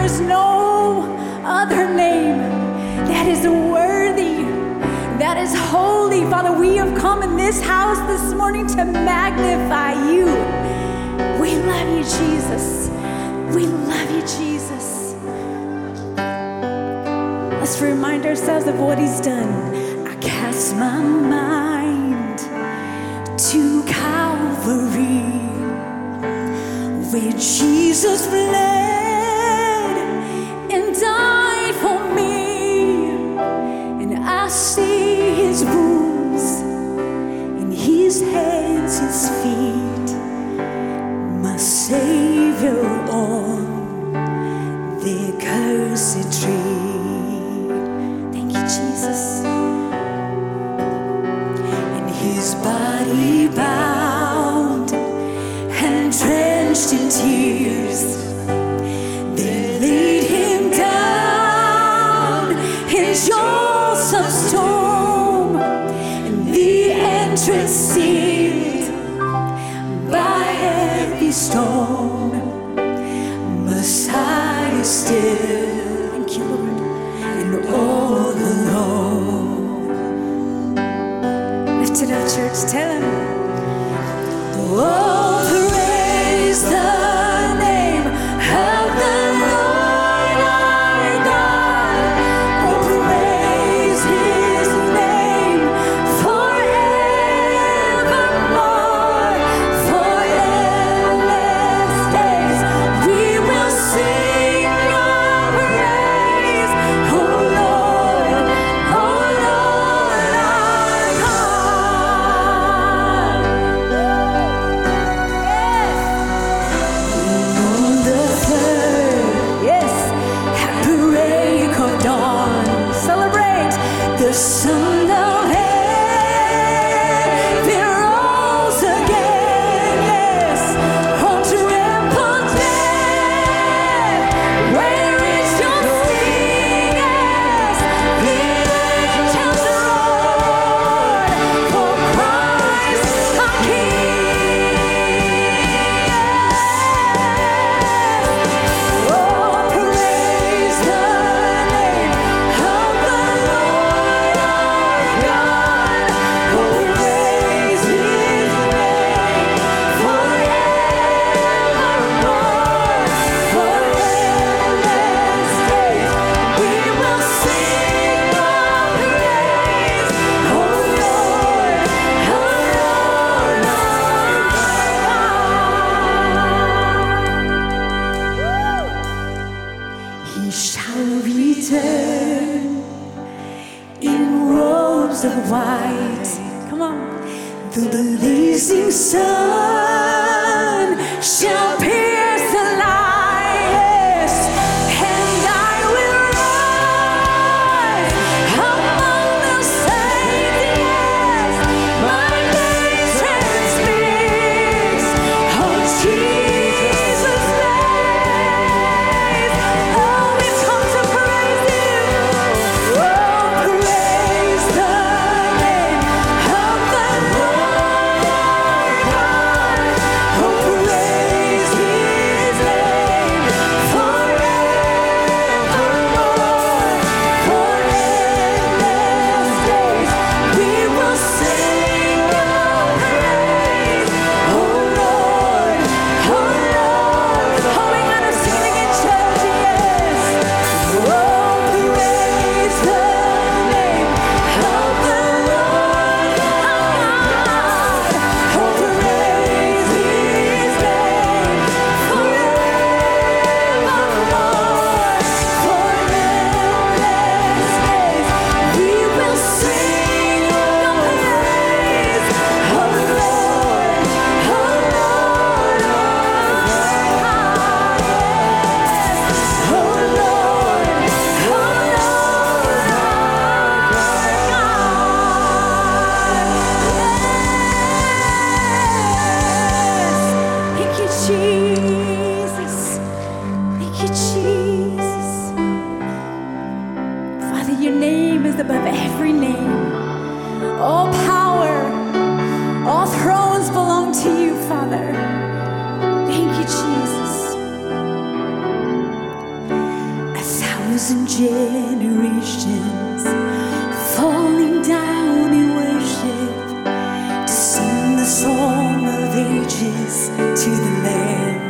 there is no other name that is worthy, that is holy. Father, we have come in this house this morning to magnify you. We love you, Jesus. We love you, Jesus. Let's remind ourselves of what he's done. I cast my mind to Calvary, where Jesus bled and died for me, and I see his wounds in his hands, his feet, my Savior on the cursed tree. Thank you, Jesus. And his body bound and drenched in tears, they laid him down in Joseph's tomb, and the entrance sealed by heavy stone. Messiah still, thank you, Lord, and all alone. Lift it up, church, tell him. Oh, praise the name of the Lord our God. Oh, praise his name forevermore. For endless days we will sing your praise. Oh Lord our God. On the third, yes, at break of dawn, celebrate the Son of Heaven rose again, yes, on trampled death. Where is your sting? Yes, the angels roared, for Christ our King. Oh, praise the name of the Lord our God. Oh, praise his name forevermore. For endless days we will sing your praise. Oh Lord, he shall return in robes of white. Come on. The blazing sun shall pierce the light, yes, and I will rise among the saints, yes. My name speaks of Jesus' name. Oh, we've come to praise you. Oh, praise the name of the Lord our God. Oh, praise his name forevermore. For endless days we will sing your praise. Oh Lord, oh we gotta sing it in church, yes. Oh, praise the name of the Lord our God. Oh, praise his name forevermore. For endless days we will sing your praise. Oh Lord, our God. Oh Lord, thank you, Jesus. Thank you, Jesus. Father, your name is above every name. All power, all thrones belong to you, Father. Thank you, Jesus. 1,000 generations falling down in worship to sing the song of ages to the Lamb.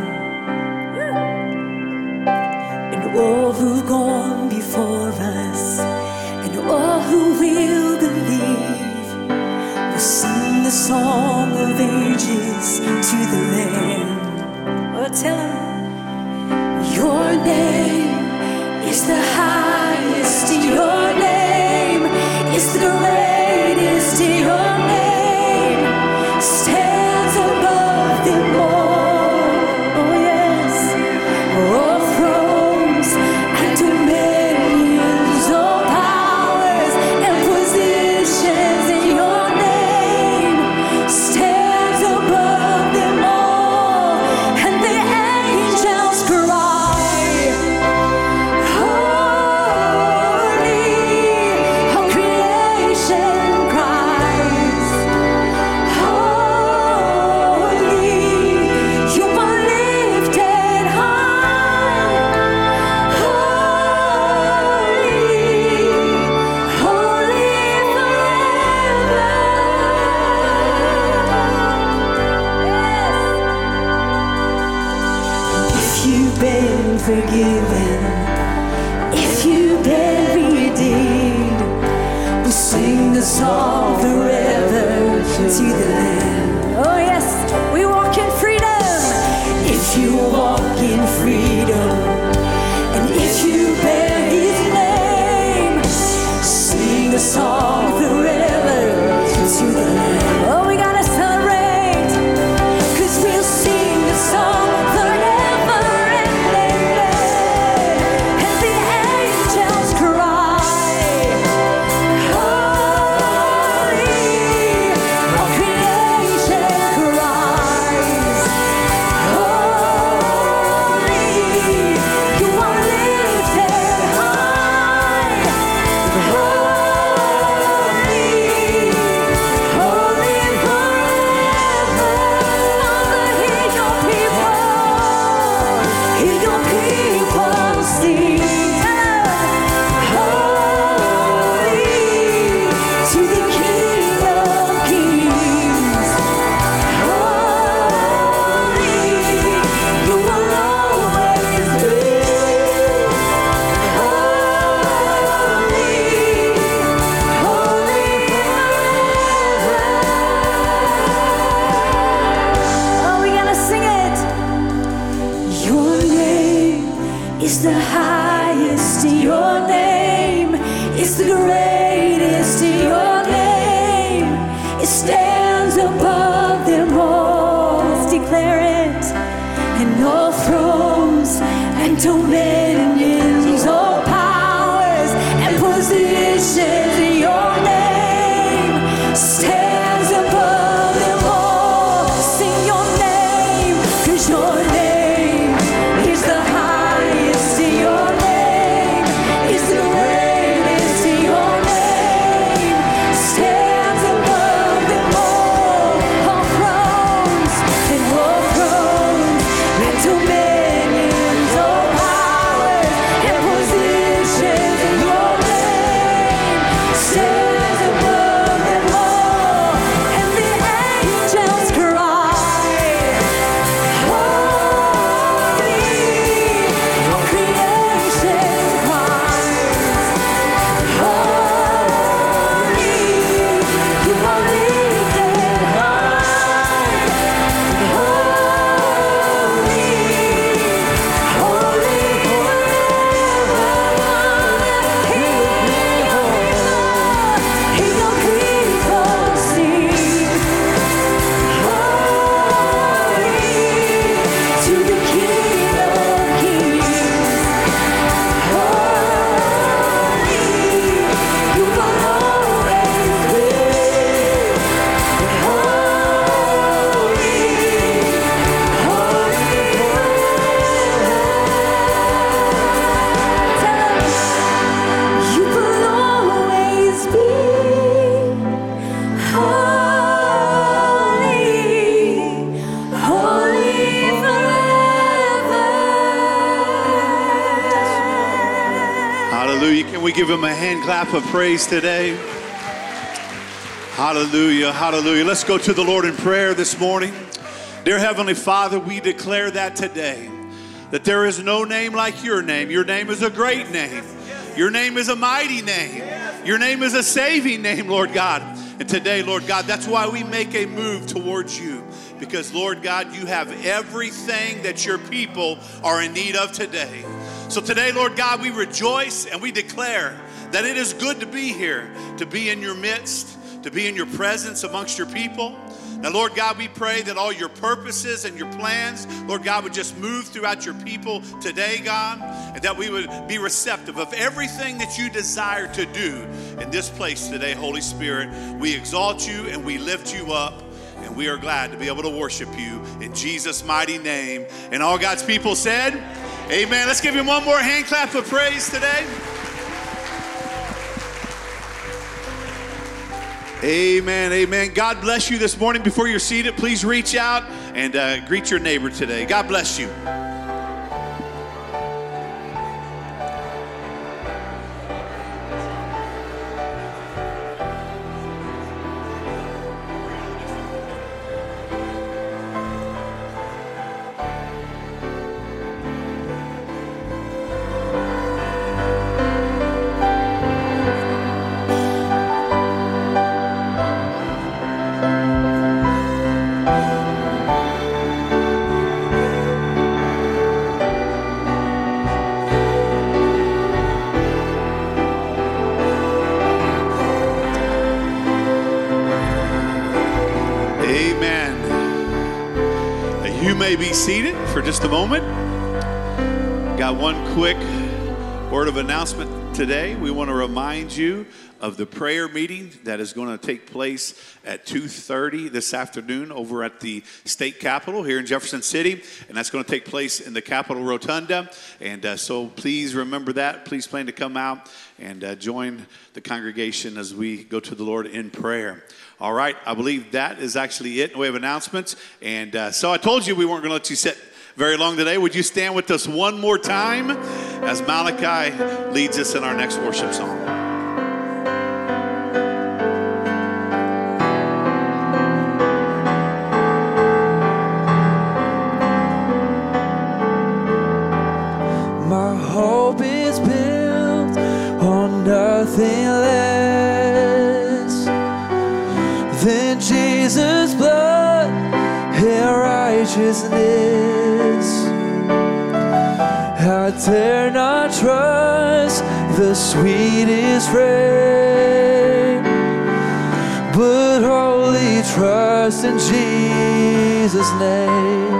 And all who've gone before us and all who will believe will sing the song of ages to the Lamb. Oh, tell him, your name is the highest, your name is the greatest, your name stands above them all. Oh yes, all thrones and dominions, all powers and positions, in your name stands above them all. And the angels cry, holy, all creation cries, holy, you are lifted high, holy, holy forever. Yes. If you've been forgiven, if you've been redeemed, we'll sing the song forever to the Lamb. Oh yes, we walk in freedom. If you walk in freedom, and if you bear His name, sing the song forever to the Lamb. Oh, we gotta celebrate, 'cause we'll sing the song forever and amen. And the angels cry, holy, all creation cries, holy, you are lifted high, holy, holy forever. Father, hear your people sing, holy to the King of Kings, holy, you will always be, holy, holy forever. Oh, we gotta sing it. Your name is the highest, your name is the greatest, your name, it stands above them all. Let's declare it. And all thrones and dominions, all powers and positions, your name stands above them all. Sing your name, 'cause your name is the highest, your name is the greatest, your name stands above them all. All thrones and dominions, all powers Hallelujah. Can we give him a hand clap of praise today? Hallelujah, hallelujah. Let's go to the Lord in prayer this morning. Dear Heavenly Father, we declare that today, that there is no name like your name. Your name is a great name. Your name is a mighty name. Your name is a saving name, Lord God. And today, Lord God, that's why we make a move towards you. Because, Lord God, you have everything that your people are in need of today. So today, Lord God, we rejoice and we declare that it is good to be here, to be in your midst, to be in your presence amongst your people. Now, Lord God, we pray that all your purposes and your plans, Lord God, would just move throughout your people today, God, and that we would be receptive of everything that you desire to do in this place today, Holy Spirit. We exalt you and we lift you up, and we are glad to be able to worship you in Jesus' mighty name. And all God's people said, amen. Let's give him one more hand clap of praise today. Amen, amen. God bless you this morning. Before you're seated, please reach out and greet your neighbor today. God bless you. Be seated for just a moment. Got one quick word of announcement today. We want to remind you of the prayer meeting that is going to take place at 2:30 this afternoon over at the state capitol here in Jefferson City, and that's going to take place in the Capitol Rotunda. And so please remember that. Please plan to come out and join the congregation as we go to the Lord in prayer. All right, I believe that is actually it in the way of announcements. And so I told you we weren't going to let you sit very long today. Would you stand with us one more time as Malachi leads us in our next worship song? My hope is built on nothing less than Jesus' blood and righteousness. I dare not trust the sweetest frame, but wholly trust in Jesus' name.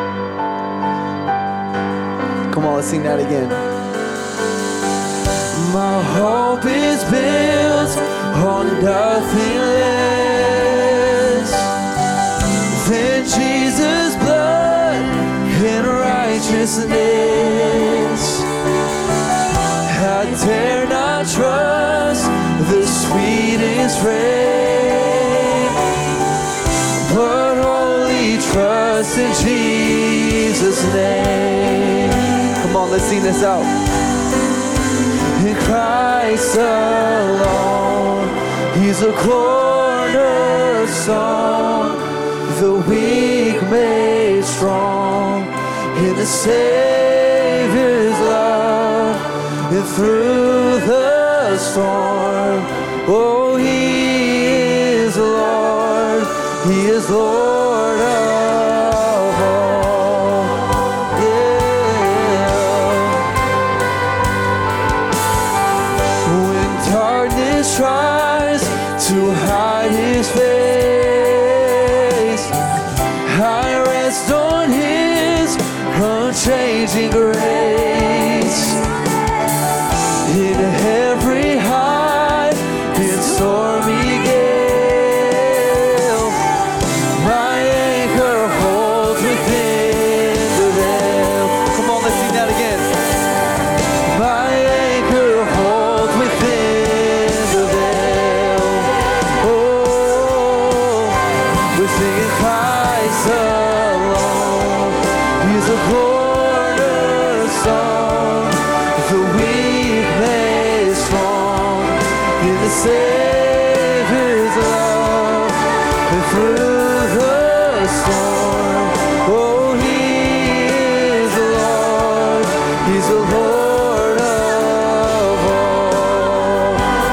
Come on, let's sing that again. My hope is built on nothing less than Jesus' blood and righteousness. I dare not trust the sweetest frame, but only trust in Jesus' name. Come on, let's sing this out. In Christ alone, He's a cornerstone, the weak made strong in the Savior's love, and through the storm, oh, He is Lord, He is Lord of all. Yeah. When darkness tries to hide His face, I rest on His unchanging grace. In every high and stormy gale, my anchor Savior's love, and through the storm, oh, He is the Lord, He's the Lord of all.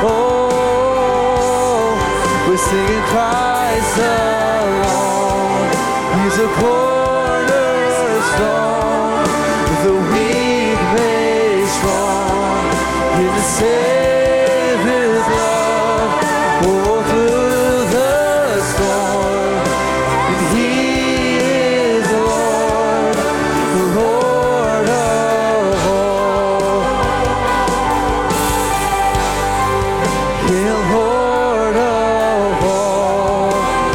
Oh, we're singing Christ alone, He's a cornerstone, the weak made strong, in the Savior's love, oh, through the storm, and He is the Lord of all. Yeah, Lord of all.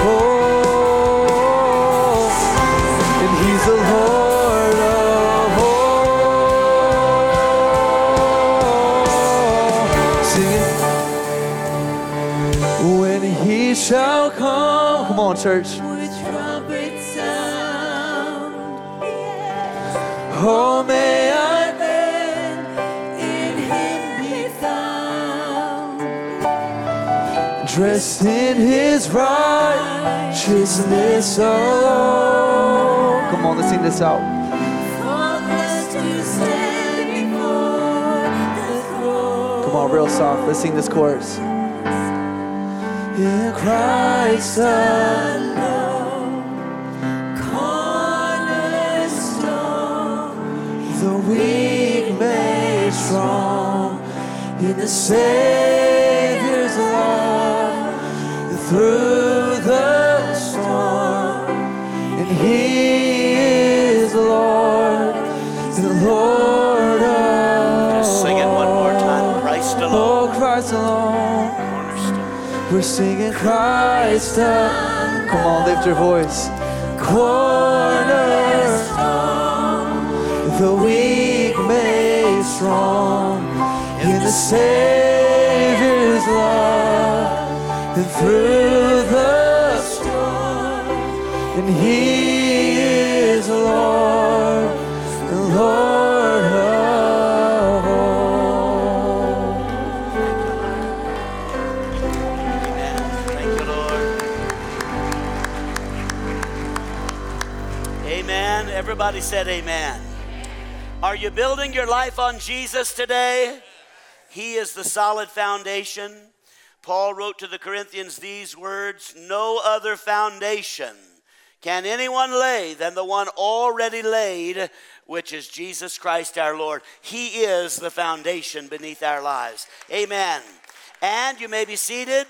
Oh, and He's the Lord of all. Sing it. When He shall come. Come on, church. With trumpet sound, Oh, may I in Him be found. dressed in His righteousness alone. Come on, let's sing this out. Faultless to stand before the throne. Come on, real soft. Let's sing this chorus. In Christ Alone, cornerstone, the weak made strong, in the Savior's love, through the storm, and He is the Lord, the Lord of Sing it one more time. Christ alone. Oh, Christ alone. We're singing Christ alone. Come on, lift your voice. Cornerstone, the weak made strong, in the Savior's love, and through the storm, and He is the Lord, the Lord of all. Thank you, Lord. Amen. Everybody said amen. Are you building your life on Jesus today? He is the solid foundation. Paul wrote to the Corinthians these words, "No other foundation can anyone lay than the one already laid, which is Jesus Christ our Lord." He is the foundation beneath our lives. Amen. And you may be seated.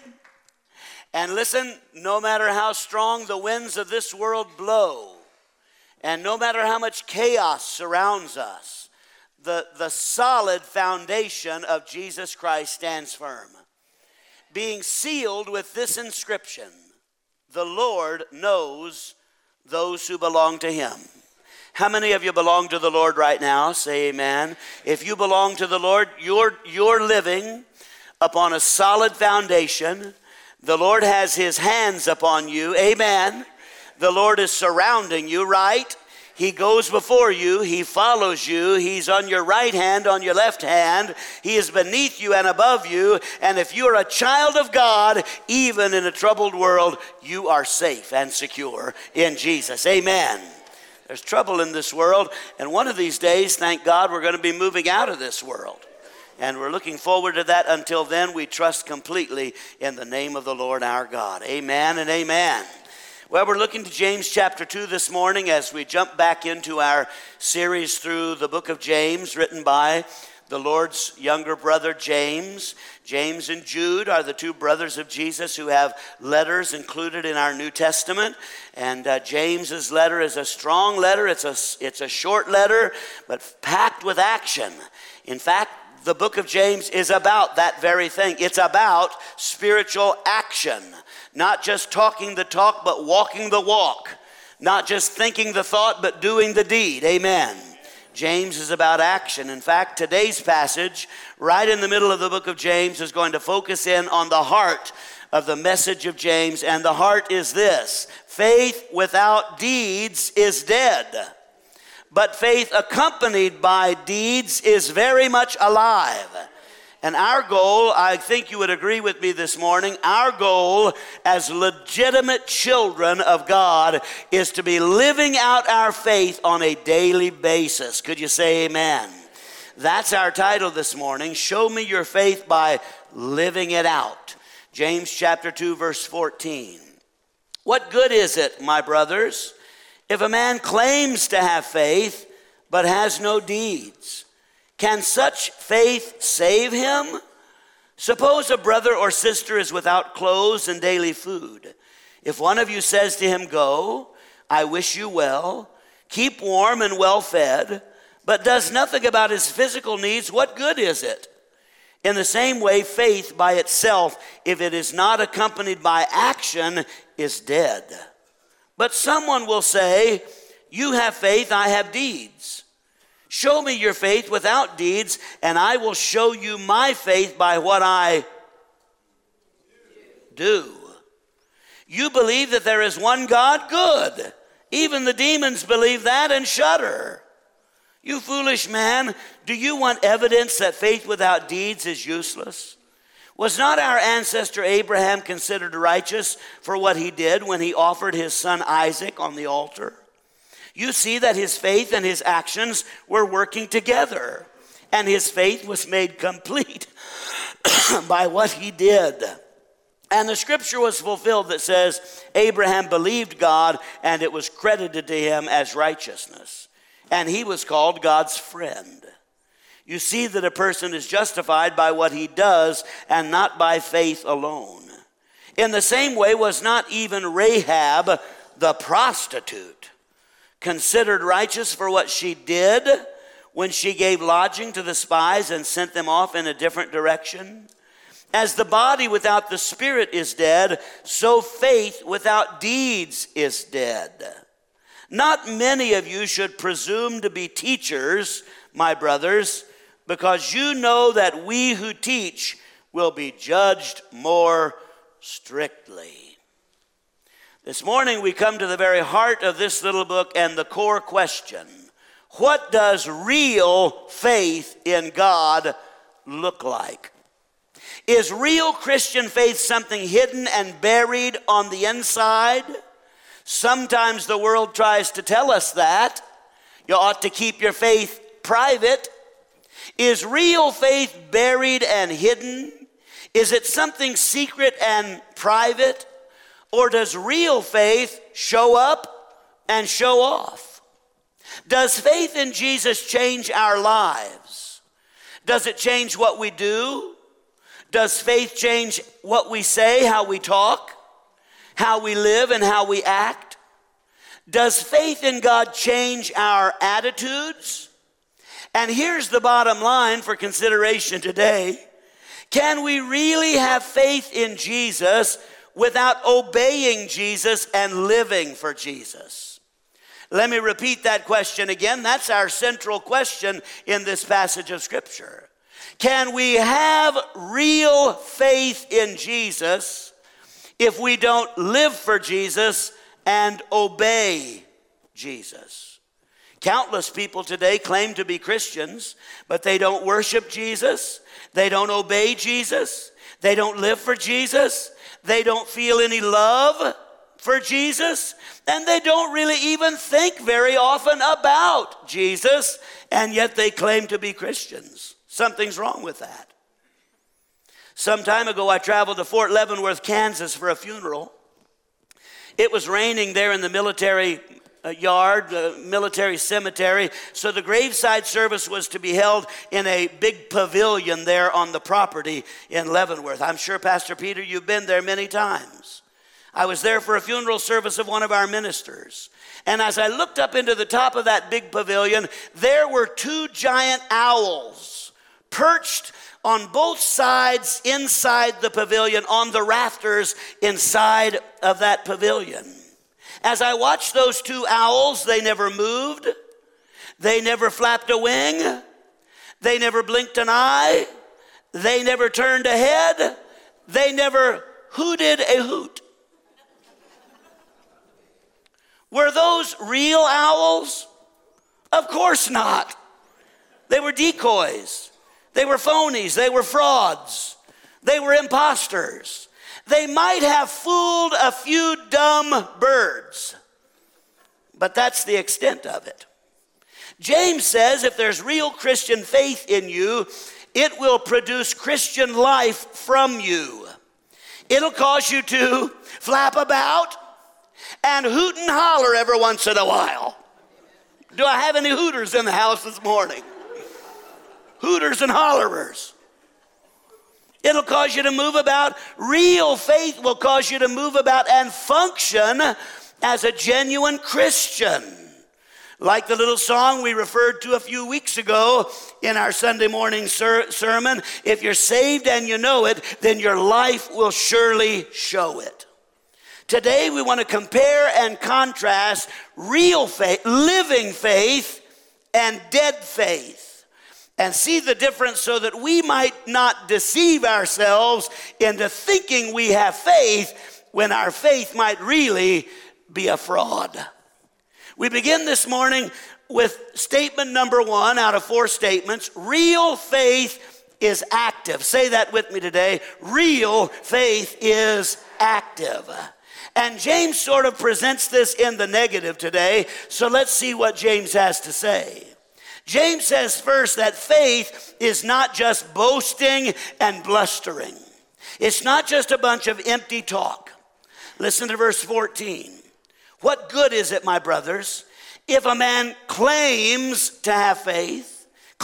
And listen, no matter how strong the winds of this world blow, and no matter how much chaos surrounds us, the solid foundation of Jesus Christ stands firm, being sealed with this inscription: "The Lord knows those who belong to Him." How many of you belong to the Lord right now? Say amen. If you belong to the Lord, you're living upon a solid foundation. The Lord has His hands upon you. Amen. The Lord is surrounding you, right? He goes before you. He follows you. He's on your right hand, on your left hand. He is beneath you and above you. And if you are a child of God, even in a troubled world, you are safe and secure in Jesus. Amen. There's trouble in this world. And one of these days, thank God, we're going to be moving out of this world. And we're looking forward to that. Until then, we trust completely in the name of the Lord our God. Amen and amen. Well, we're looking to James chapter 2 this morning as we jump back into our series through the book of James, written by the Lord's younger brother James. James and Jude are the two brothers of Jesus who have letters included in our New Testament. And James's letter is a strong letter. It's a short letter, but packed with action. In fact, the book of James is about that very thing. It's about spiritual action. Not just talking the talk, but walking the walk. Not just thinking the thought, but doing the deed. Amen. James is about action. In fact, today's passage, right in the middle of the book of James, is going to focus in on the heart of the message of James. And the heart is this: faith without deeds is dead. But faith accompanied by deeds is very much alive. And our goal, I think you would agree with me this morning, our goal as legitimate children of God is to be living out our faith on a daily basis. Could you say amen? That's our title this morning. Show me your faith by living it out. James chapter 2, verse 14. What good is it, my brothers, if a man claims to have faith but has no deeds? Can such faith save him? Suppose a brother or sister is without clothes and daily food. If one of you says to him, "Go, I wish you well, keep warm and well fed," but does nothing about his physical needs, what good is it? In the same way, faith by itself, if it is not accompanied by action, is dead. But someone will say, "You have faith, I have deeds. Show me your faith without deeds, and I will show you my faith by what I do." You believe that there is one God? Good. Even the demons believe that and shudder. You foolish man, do you want evidence that faith without deeds is useless? Was not our ancestor Abraham considered righteous for what he did when he offered his son Isaac on the altar? You see that his faith and his actions were working together, and his faith was made complete by what he did. And the scripture was fulfilled that says, Abraham believed God, and it was credited to him as righteousness. And he was called God's friend. You see that a person is justified by what he does and not by faith alone. In the same way was not even Rahab the prostitute considered righteous for what she did when she gave lodging to the spies and sent them off in a different direction? As the body without the spirit is dead, so faith without deeds is dead. Not many of you should presume to be teachers, my brothers, because you know that we who teach will be judged more strictly. This morning we come to the very heart of this little book and the core question: what does real faith in God look like? Is real Christian faith something hidden and buried on the inside? Sometimes the world tries to tell us that. You ought to keep your faith private. Is real faith buried and hidden? Is it something secret and private? Or does real faith show up and show off? Does faith in Jesus change our lives? Does it change what we do? Does faith change what we say, how we talk, how we live, and how we act? Does faith in God change our attitudes? And here's the bottom line for consideration today. Can we really have faith in Jesus without obeying Jesus and living for Jesus? Let me repeat that question again. That's our central question in this passage of Scripture. Can we have real faith in Jesus if we don't live for Jesus and obey Jesus? Countless people today claim to be Christians, but they don't worship Jesus. They don't obey Jesus. They don't live for Jesus. They don't feel any love for Jesus. And they don't really even think very often about Jesus. And yet they claim to be Christians. Something's wrong with that. Some time ago, I traveled to Fort Leavenworth, Kansas for a funeral. It was raining there in the military yard, the military cemetery. So the graveside service was to be held in a big pavilion there on the property in Leavenworth. I'm sure, Pastor Peter, you've been there many times. I was there for a funeral service of one of our ministers. And as I looked up into the top of that big pavilion, there were two giant owls perched on both sides inside the pavilion on the rafters inside of that pavilion. As I watched those two owls, they never moved. They never flapped a wing. They never blinked an eye. They never turned a head. They never hooted a hoot. Were those real owls? Of course not. They were decoys. They were phonies. They were frauds. They were imposters. They might have fooled a few dumb birds, but that's the extent of it. James says if there's real Christian faith in you, it will produce Christian life from you. It'll cause you to flap about and hoot and holler every once in a while. Do I have any hooters in the house this morning? Hooters and hollerers. It'll cause you to move about. Real faith will cause you to move about and function as a genuine Christian. Like the little song we referred to a few weeks ago in our Sunday morning sermon, if you're saved and you know it, then your life will surely show it. Today we want to compare and contrast real faith, living faith, and dead faith, and see the difference so that we might not deceive ourselves into thinking we have faith when our faith might really be a fraud. We begin this morning with statement number 1 out of 4 statements. Real faith is active. Say that with me today. Real faith is active. And James sort of presents this in the negative today, so let's see what James has to say. James says first that faith is not just boasting and blustering. It's not just a bunch of empty talk. Listen to verse 14. What good is it, my brothers, if a man claims to have faith,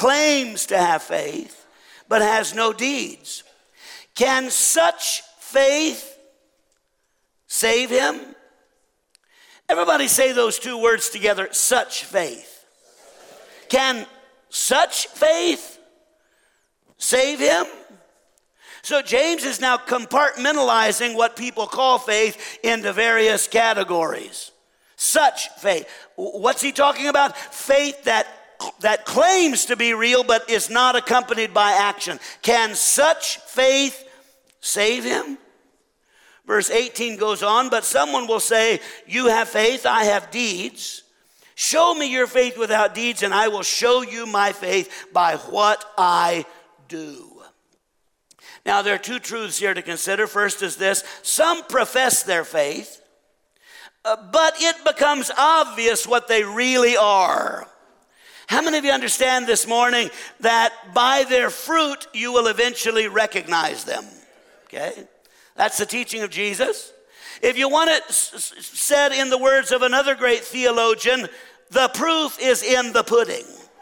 but has no deeds? Can such faith save him? Everybody say those 2 words together, such faith. Can such faith save him? So James is now compartmentalizing what people call faith into various categories. Such faith. What's he talking about? Faith that claims to be real but is not accompanied by action. Can such faith save him? Verse 18 goes on, but someone will say, you have faith, I have deeds. Show me your faith without deeds, and I will show you my faith by what I do. Now, there are 2 truths here to consider. First is this: some profess their faith, but it becomes obvious what they really are. How many of you understand this morning that by their fruit you will eventually recognize them? Okay? That's the teaching of Jesus. If you want it said in the words of another great theologian, the proof is in the pudding.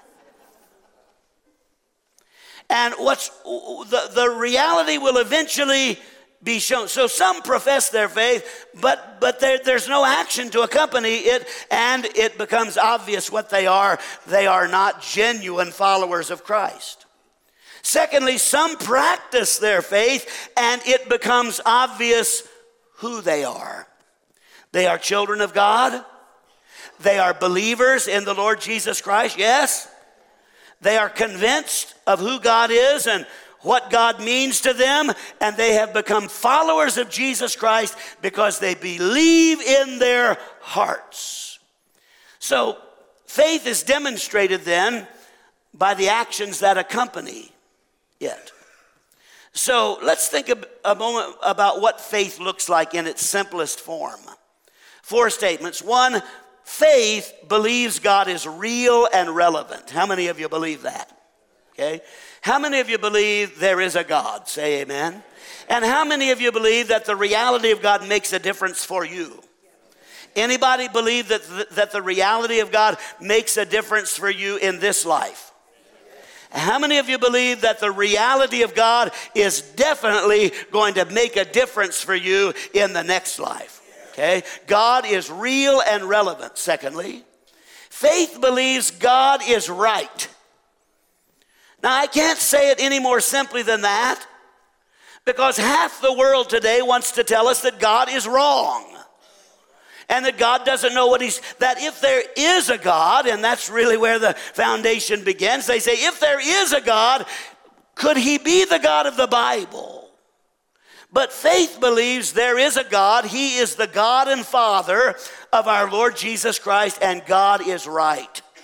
And what's the reality will eventually be shown. So some profess their faith, but there's no action to accompany it, and it becomes obvious what they are. They are not genuine followers of Christ. Secondly, some practice their faith, and it becomes obvious who they are. They are children of God. They are believers in the Lord Jesus Christ, yes. They are convinced of who God is and what God means to them, and they have become followers of Jesus Christ because they believe in their hearts. So faith is demonstrated then by the actions that accompany it. So let's think a moment about what faith looks like in its simplest form. 4 statements. 1, faith believes God is real and relevant. How many of you believe that? Okay. How many of you believe there is a God? Say amen. And how many of you believe that the reality of God makes a difference for you? Anybody believe that the reality of God makes a difference for you in this life? How many of you believe that the reality of God is definitely going to make a difference for you in the next life? Okay? God is real and relevant. Secondly, faith believes God is right. Now, I can't say it any more simply than that, because half the world today wants to tell us that God is wrong and that God doesn't know that if there is a God, and that's really where the foundation begins, they say, if there is a God, could he be the God of the Bible? But faith believes there is a God. He is the God and Father of our Lord Jesus Christ, and God is right.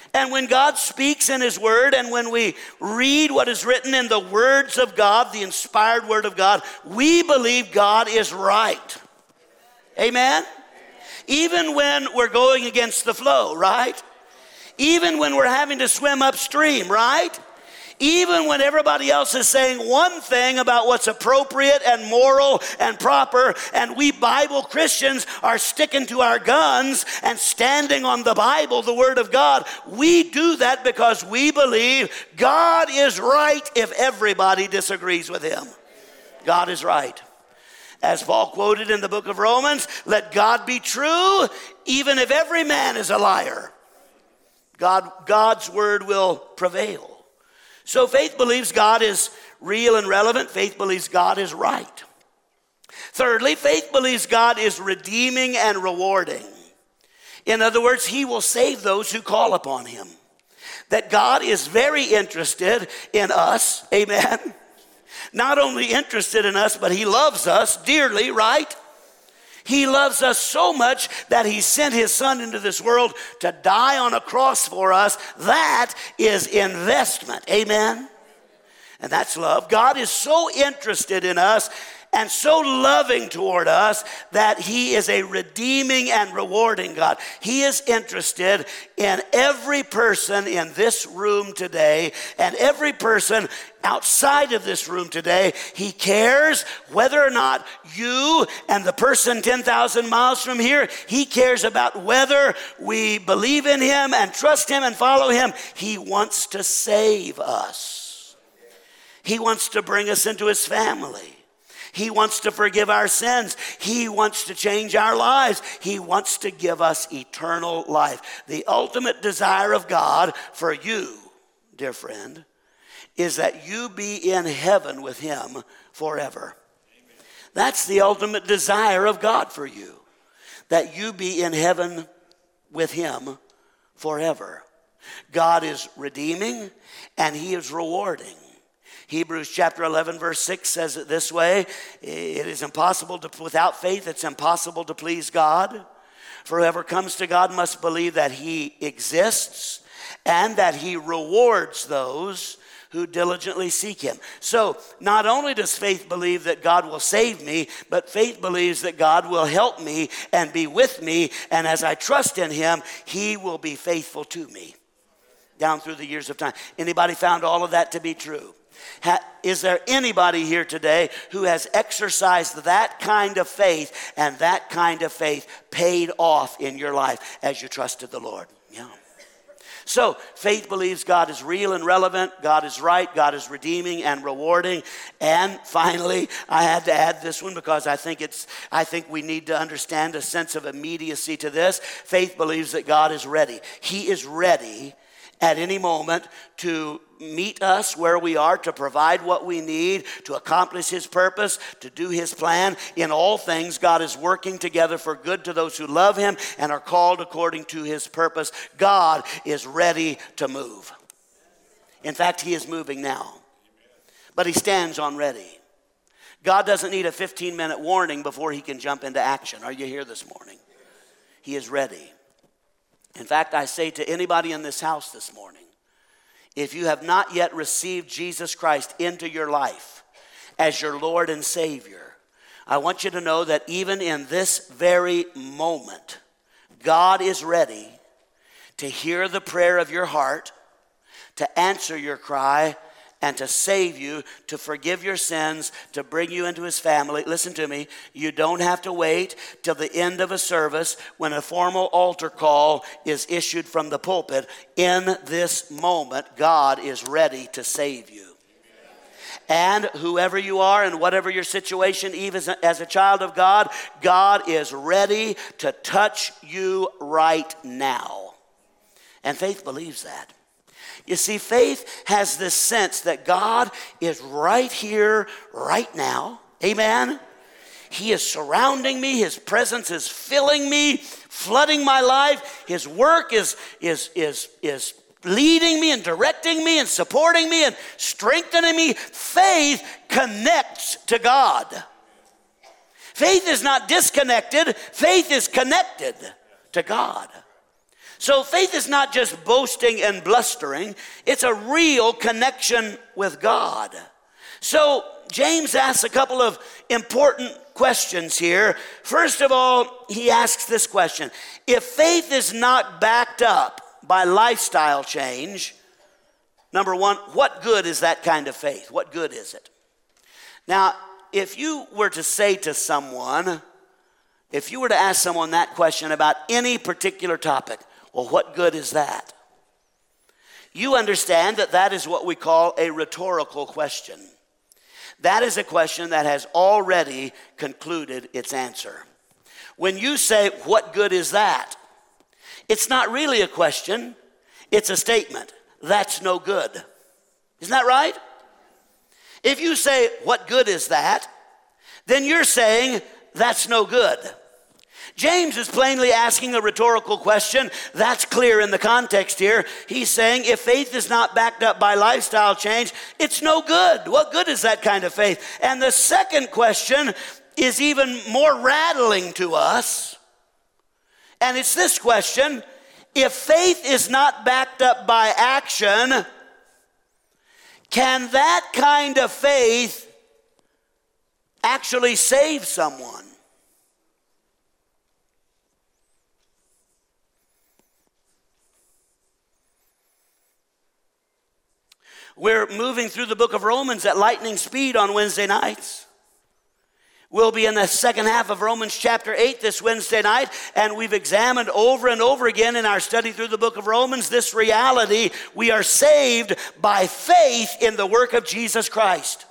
And when God speaks in his word, and when we read what is written in the words of God, the inspired word of God, we believe God is right. Amen? Even when we're going against the flow, right? Even when we're having to swim upstream, right? Even when everybody else is saying one thing about what's appropriate and moral and proper, and we Bible Christians are sticking to our guns and standing on the Bible, the Word of God, we do that because we believe God is right if everybody disagrees with him. God is right. As Paul quoted in the book of Romans, let God be true, even if every man is a liar. God's word will prevail. So faith believes God is real and relevant. Faith believes God is right. Thirdly, faith believes God is redeeming and rewarding. In other words, he will save those who call upon him. That God is very interested in us, amen? Not only interested in us, but he loves us dearly, right? He loves us so much that he sent his son into this world to die on a cross for us. That is investment. Amen? And that's love. God is so interested in us and so loving toward us that he is a redeeming and rewarding God. He is interested in every person in this room today and every person outside of this room today. He cares whether or not you and the person 10,000 miles from here, he cares about whether we believe in him and trust him and follow him. He wants to save us. He wants to bring us into his family. He wants to forgive our sins. He wants to change our lives. He wants to give us eternal life. The ultimate desire of God for you, dear friend, is that you be in heaven with him forever. Amen. That's the ultimate desire of God for you, that you be in heaven with him forever. God is redeeming and he is rewarding. Hebrews chapter 11 verse 6 says it this way: it is impossible to, without faith, it's impossible to please God. For whoever comes to God must believe that he exists and that he rewards those who diligently seek him. So not only does faith believe that God will save me, but faith believes that God will help me and be with me. And as I trust in him, he will be faithful to me down through the years of time. Anybody found all of that to be true? Is there anybody here today who has exercised that kind of faith and that kind of faith paid off in your life as you trusted the Lord? Yeah. So faith believes God is real and relevant, God is right, God is redeeming and rewarding. And finally, I had to add this one because I think we need to understand a sense of immediacy to this. Faith believes that God is ready. He is ready at any moment to meet us where we are, to provide what we need, to accomplish his purpose, to do his plan. In all things, God is working together for good to those who love him and are called according to his purpose. God is ready to move. In fact, he is moving now, but he stands on ready. God doesn't need a 15-minute warning before he can jump into action. Are you here this morning? He is ready. In fact, I say to anybody in this house this morning, if you have not yet received Jesus Christ into your life as your Lord and Savior, I want you to know that even in this very moment, God is ready to hear the prayer of your heart, to answer your cry, and to save you, to forgive your sins, to bring you into his family. Listen to me. You don't have to wait till the end of a service when a formal altar call is issued from the pulpit. In this moment, God is ready to save you. And whoever you are and whatever your situation, even as a child of God, God is ready to touch you right now. And faith believes that. You see, faith has this sense that God is right here, right now. Amen? He is surrounding me. His presence is filling me, flooding my life. His work is leading me and directing me and supporting me and strengthening me. Faith connects to God. Faith is not disconnected. Faith is connected to God. So faith is not just boasting and blustering. It's a real connection with God. So James asks a couple of important questions here. First of all, he asks this question. If faith is not backed up by lifestyle change, number one, what good is that kind of faith? What good is it? Now, if you were to say to someone, if you were to ask someone that question about any particular topic, well, what good is that? You understand that that is what we call a rhetorical question. That is a question that has already concluded its answer. When you say, what good is that? It's not really a question, it's a statement. That's no good. Isn't that right? If you say, what good is that? Then you're saying, that's no good. James is plainly asking a rhetorical question. That's clear in the context here. He's saying if faith is not backed up by lifestyle change, it's no good. What good is that kind of faith? And the second question is even more rattling to us. And it's this question: if faith is not backed up by action, can that kind of faith actually save someone? We're moving through the book of Romans at lightning speed on Wednesday nights. We'll be in the second half of Romans chapter 8 this Wednesday night, and we've examined over and over again in our study through the book of Romans this reality: we are saved by faith in the work of Jesus Christ.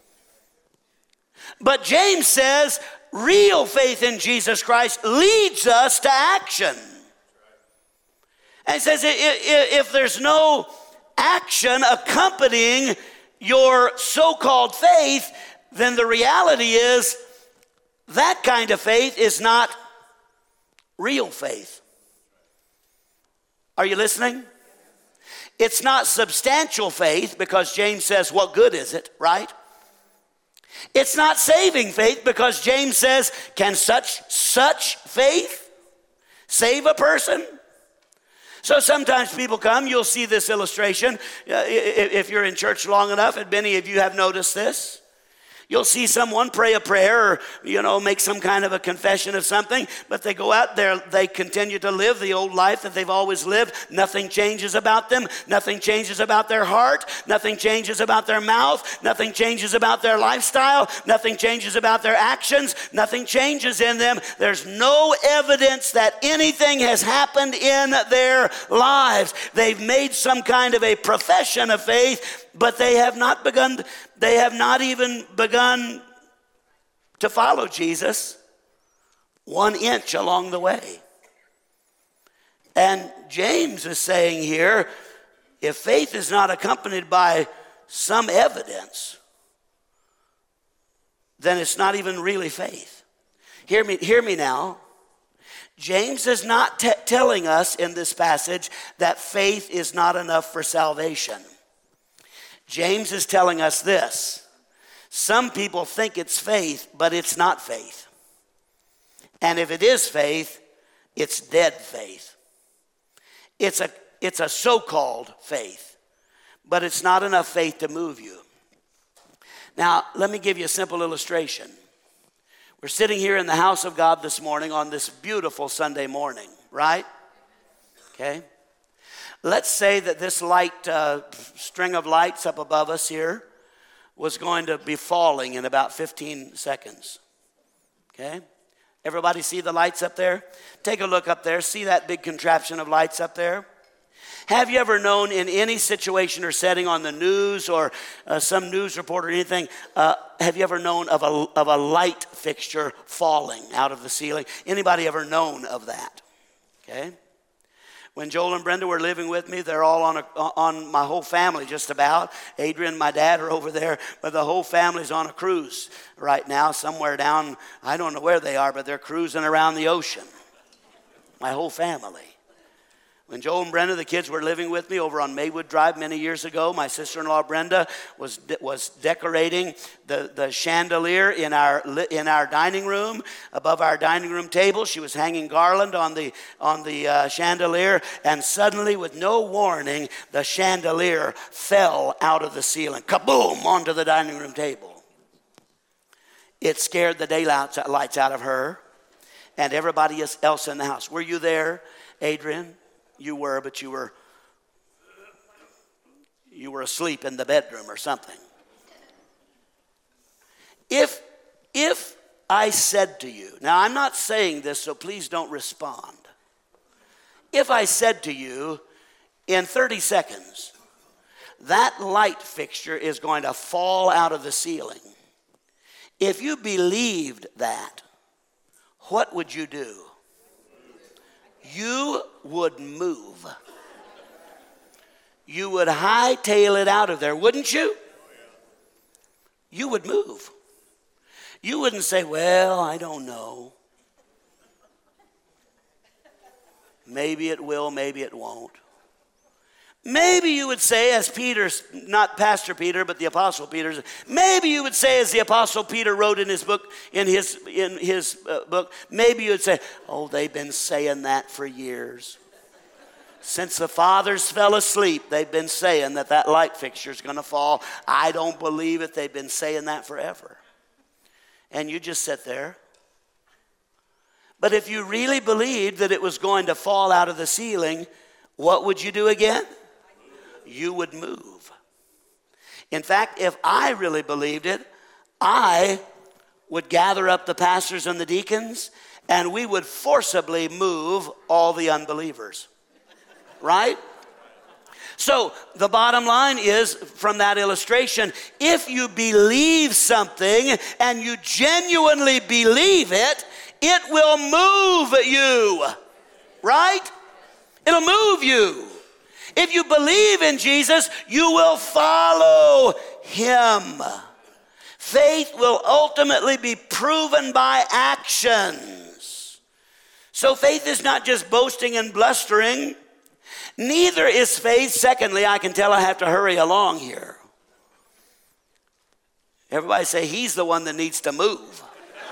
But James says real faith in Jesus Christ leads us to action. And he says if there's no action accompanying your so-called faith, then the reality is that kind of faith is not real faith. Are you listening? It's not substantial faith, because James says, what good is it, right? It's not saving faith, because James says, can such faith save a person? So sometimes people come, you'll see this illustration. If you're in church long enough, and many of you have noticed this, you'll see someone pray a prayer or, make some kind of a confession of something, but they go out there, they continue to live the old life that they've always lived. Nothing changes about them. Nothing changes about their heart. Nothing changes about their mouth. Nothing changes about their lifestyle. Nothing changes about their actions. Nothing changes in them. There's no evidence that anything has happened in their lives. They've made some kind of a profession of faith, but they have not even begun to follow Jesus 1 inch along the way. And James is saying here, if faith is not accompanied by some evidence, then it's not even really faith. Hear me now. James is not telling us in this passage that faith is not enough for salvation. James is telling us this: some people think it's faith, but it's not faith. And if it is faith, it's dead faith. It's a so-called faith, but it's not enough faith to move you. Now, let me give you a simple illustration. We're sitting here in the house of God this morning on this beautiful Sunday morning, right? Okay. Let's say that this string of lights up above us here was going to be falling in about 15 seconds. Okay? Everybody see the lights up there? Take a look up there. See that big contraption of lights up there? Have you ever known in any situation or setting on the news or some news report or anything, have you ever known of a light fixture falling out of the ceiling? Anybody ever known of that? Okay? When Joel and Brenda were living with me, they're all on my whole family just about. Adrian and my dad are over there, but the whole family's on a cruise right now somewhere down, I don't know where they are, but they're cruising around the ocean. My whole family. When Joe and Brenda, the kids, were living with me over on Maywood Drive many years ago, my sister-in-law Brenda was decorating the chandelier in our dining room, above our dining room table. She was hanging garland on the chandelier, and suddenly, with no warning, the chandelier fell out of the ceiling, kaboom, onto the dining room table. It scared the daylights out of her and everybody else in the house. Were you there, Adrian? You were, but you were asleep in the bedroom or something. If I said to you, now I'm not saying this, so please don't respond. If I said to you, in 30 seconds, that light fixture is going to fall out of the ceiling. If you believed that, what would you do? You would move. You would hightail it out of there, wouldn't you? You would move. You wouldn't say, well, I don't know. Maybe it will, maybe it won't. Maybe you would say, as Peter, not Pastor Peter, but the Apostle Peter, maybe you would say, as the Apostle Peter wrote in his book, book, maybe you would say, oh, they've been saying that for years. Since the fathers fell asleep, they've been saying that light fixture is going to fall. I don't believe it. They've been saying that forever. And you just sit there. But if you really believed that it was going to fall out of the ceiling, what would you do again? You would move. In fact, if I really believed it, I would gather up the pastors and the deacons, and we would forcibly move all the unbelievers. Right? So the bottom line is, from that illustration, if you believe something and you genuinely believe it, it will move you. Right? It'll move you. If you believe in Jesus, you will follow him. Faith will ultimately be proven by actions. So faith is not just boasting and blustering. Neither is faith. Secondly, I can tell I have to hurry along here. Everybody say, he's the one that needs to move.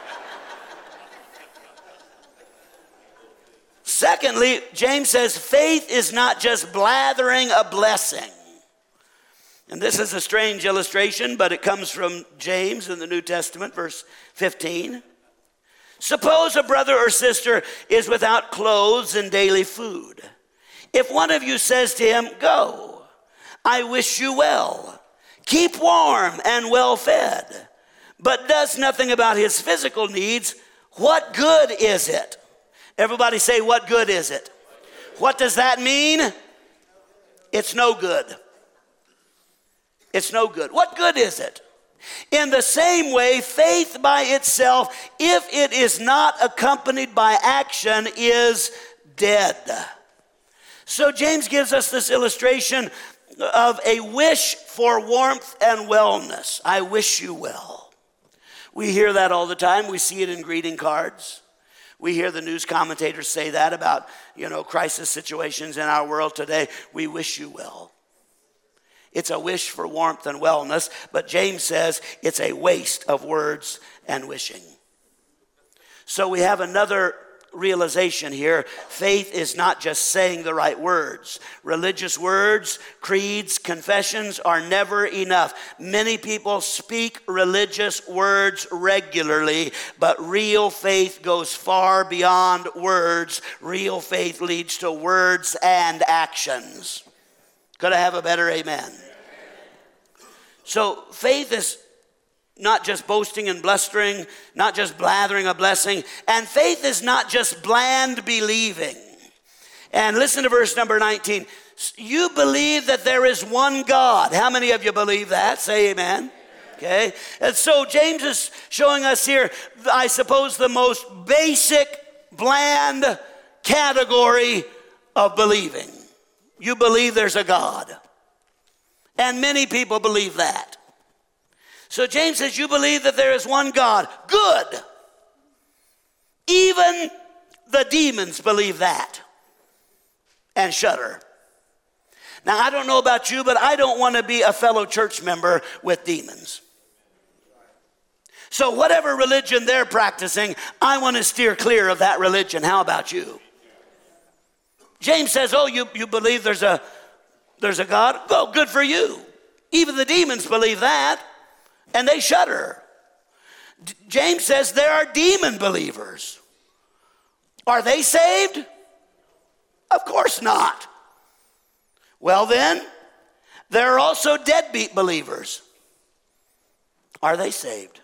Secondly, James says faith is not just blathering a blessing. And this is a strange illustration, but it comes from James in the New Testament, verse 15. Suppose a brother or sister is without clothes and daily food. If one of you says to him, go, I wish you well, keep warm and well fed, but does nothing about his physical needs, what good is it? Everybody say, what good is it? What does that mean? It's no good. It's no good. What good is it? In the same way, faith by itself, if it is not accompanied by action, is dead. So James gives us this illustration of a wish for warmth and wellness. I wish you well. We hear that all the time. We see it in greeting cards. We hear the news commentators say that about, crisis situations in our world today. We wish you well. It's a wish for warmth and wellness, but James says it's a waste of words and wishing. So we have another realization here. Faith is not just saying the right words. Religious words, creeds, confessions are never enough. Many people speak religious words regularly, but real faith goes far beyond words. Real faith leads to words and actions. Could I have a better amen? So faith is not just boasting and blustering, not just blathering a blessing, and faith is not just bland believing. And listen to verse number 19. You believe that there is one God. How many of you believe that? Say amen. Okay. And so James is showing us here, I suppose, the most basic, bland category of believing. You believe there's a God. And many people believe that. So James says, you believe that there is one God. Good. Even the demons believe that. and shudder. Now, I don't know about you, but I don't want to be a fellow church member with demons. So whatever religion they're practicing, I want to steer clear of that religion. How about you? James says, oh, you believe there's a God? Well, good for you. Even the demons believe that, and they shudder. James says there are demon believers. Are they saved? Of course not. Well then, there are also deadbeat believers. Are they saved?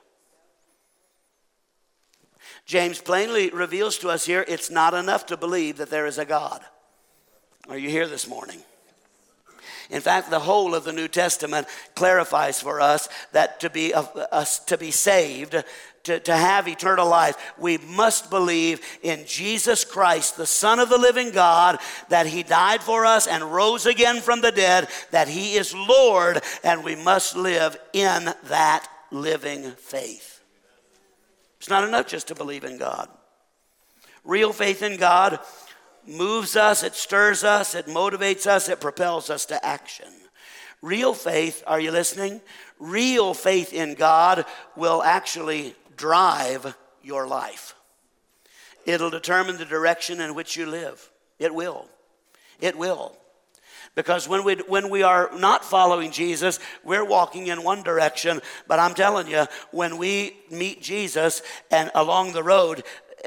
James plainly reveals to us here, it's not enough to believe that there is a God. Are you here this morning? In fact, the whole of the New Testament clarifies for us that to be saved, to have eternal life, we must believe in Jesus Christ, the Son of the living God, that he died for us and rose again from the dead, that he is Lord, and we must live in that living faith. It's not enough just to believe in God. Real faith in God moves us, it stirs us, it motivates us, it propels us to action. Real faith, are you listening? Real faith in God will actually drive your life. It'll determine the direction in which you live. It will. It will. Because when we are not following Jesus, we're walking in one direction. But I'm telling you, when we meet Jesus and along the road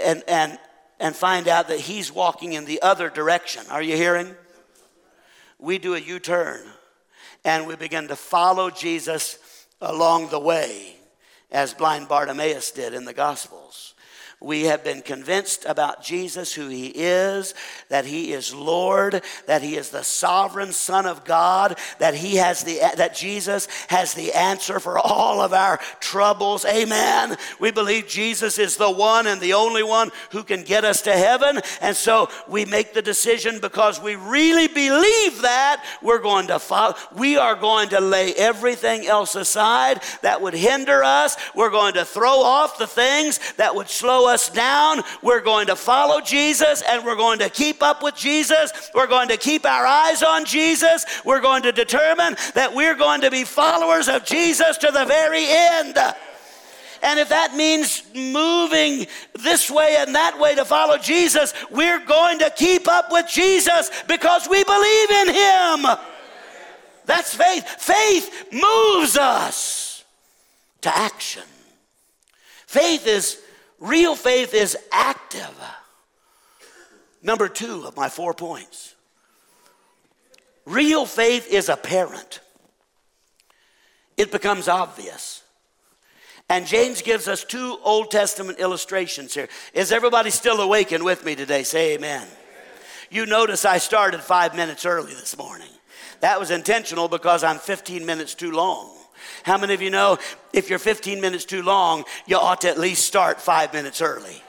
and find out that he's walking in the other direction, are you hearing? We do a U-turn and we begin to follow Jesus along the way, as blind Bartimaeus did in the Gospels. We have been convinced about Jesus, who he is, that he is Lord, that he is the sovereign Son of God, that Jesus has the answer for all of our troubles. Amen. We believe Jesus is the one and the only one who can get us to heaven. And so we make the decision because we really believe that we're going to follow. We are going to lay everything else aside that would hinder us. We're going to throw off the things that would slow us down. We're going to follow Jesus, and we're going to keep up with Jesus. We're going to keep our eyes on Jesus. We're going to determine that we're going to be followers of Jesus to the very end. And if that means moving this way and that way to follow Jesus, we're going to keep up with Jesus because we believe in him. That's faith. Faith moves us to action. Real faith is active. Number 2 of my 4 points. Real faith is apparent. It becomes obvious. And James gives us 2 Old Testament illustrations here. Is everybody still awake and with me today? Say amen. You notice I started 5 minutes early this morning. That was intentional because I'm 15 minutes too long. How many of you know if you're 15 minutes too long, you ought to at least start 5 minutes early?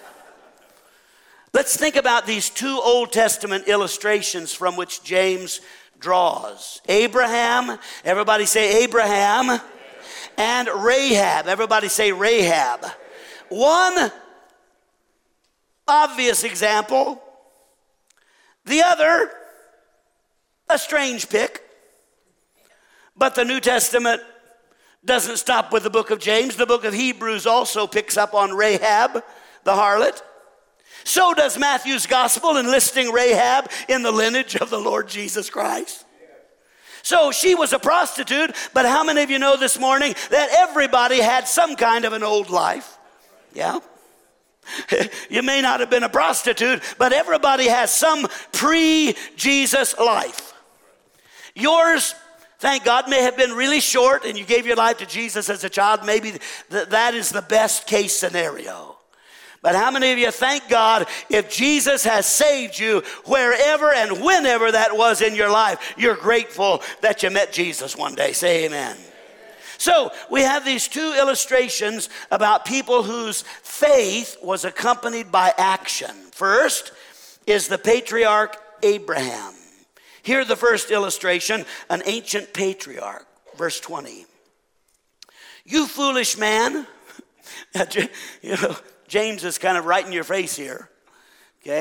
Let's think about these 2 Old Testament illustrations from which James draws. Abraham, everybody say Abraham, and Rahab, everybody say Rahab. One obvious example, the other a strange pick. But the New Testament doesn't stop with the book of James. The book of Hebrews also picks up on Rahab, the harlot. So does Matthew's gospel, enlisting Rahab in the lineage of the Lord Jesus Christ. So she was a prostitute, but how many of you know this morning that everybody had some kind of an old life? Yeah. You may not have been a prostitute, but everybody has some pre-Jesus life. Yours, thank God, may have been really short and you gave your life to Jesus as a child. Maybe that is the best case scenario. But how many of you thank God if Jesus has saved you wherever and whenever that was in your life, you're grateful that you met Jesus one day. Say amen. So we have these 2 illustrations about people whose faith was accompanied by action. First is the patriarch Abraham. Here the first illustration, an ancient patriarch, verse 20. You foolish man. You know, James is kind of right in your face here. Okay?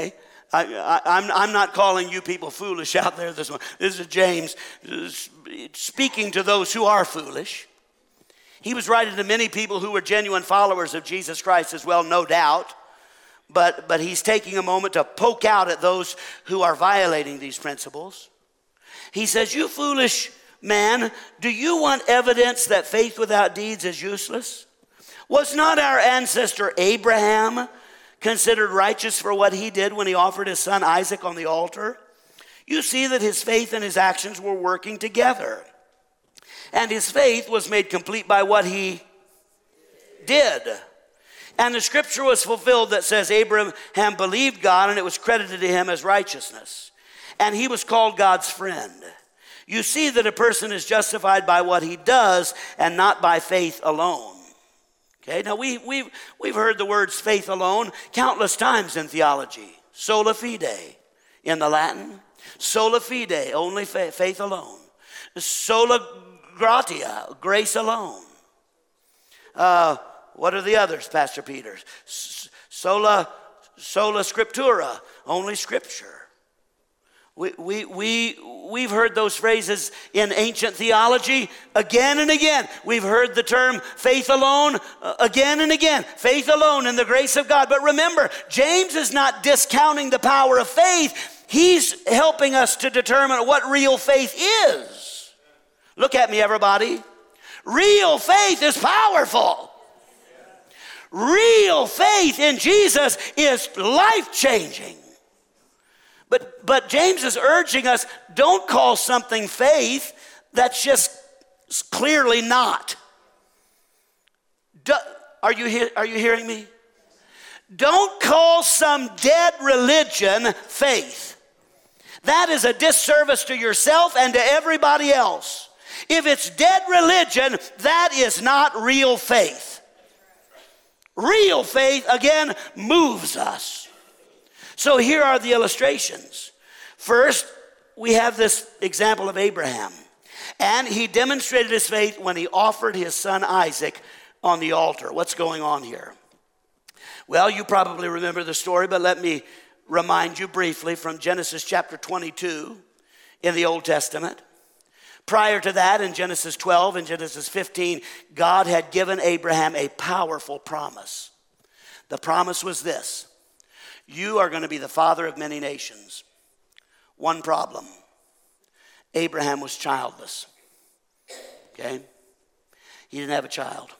I'm not calling you people foolish out there this morning. This is James speaking to those who are foolish. He was writing to many people who were genuine followers of Jesus Christ as well, no doubt. But he's taking a moment to poke out at those who are violating these principles. He says, you foolish man, do you want evidence that faith without deeds is useless? Was not our ancestor Abraham considered righteous for what he did when he offered his son Isaac on the altar? You see that his faith and his actions were working together. And his faith was made complete by what he did. And the scripture was fulfilled that says Abraham believed God and it was credited to him as righteousness. And he was called God's friend. You see that a person is justified by what he does and not by faith alone. Okay, now we've heard the words faith alone countless times in theology. Sola fide in the Latin. Sola fide, only faith alone. Sola gratia, grace alone. What are the others, Pastor Peter? Sola scriptura, only scripture. We've heard those phrases in ancient theology again and again. We've heard the term faith alone again and again. Faith alone in the grace of God. But remember, James is not discounting the power of faith. He's helping us to determine what real faith is. Look at me, everybody. Real faith is powerful. Real faith in Jesus is life-changing. But James is urging us, don't call something faith that's just clearly not. Are you hearing me? Don't call some dead religion faith. That is a disservice to yourself and to everybody else. If it's dead religion, that is not real faith. Real faith, again, moves us. So here are the illustrations. First, we have this example of Abraham. And he demonstrated his faith when he offered his son Isaac on the altar. What's going on here? Well, you probably remember the story, but let me remind you briefly from Genesis chapter 22 in the Old Testament. Prior to that, in Genesis 12 and Genesis 15, God had given Abraham a powerful promise. The promise was this: you are going to be the father of many nations. One problem: Abraham was childless. Okay? He didn't have a child.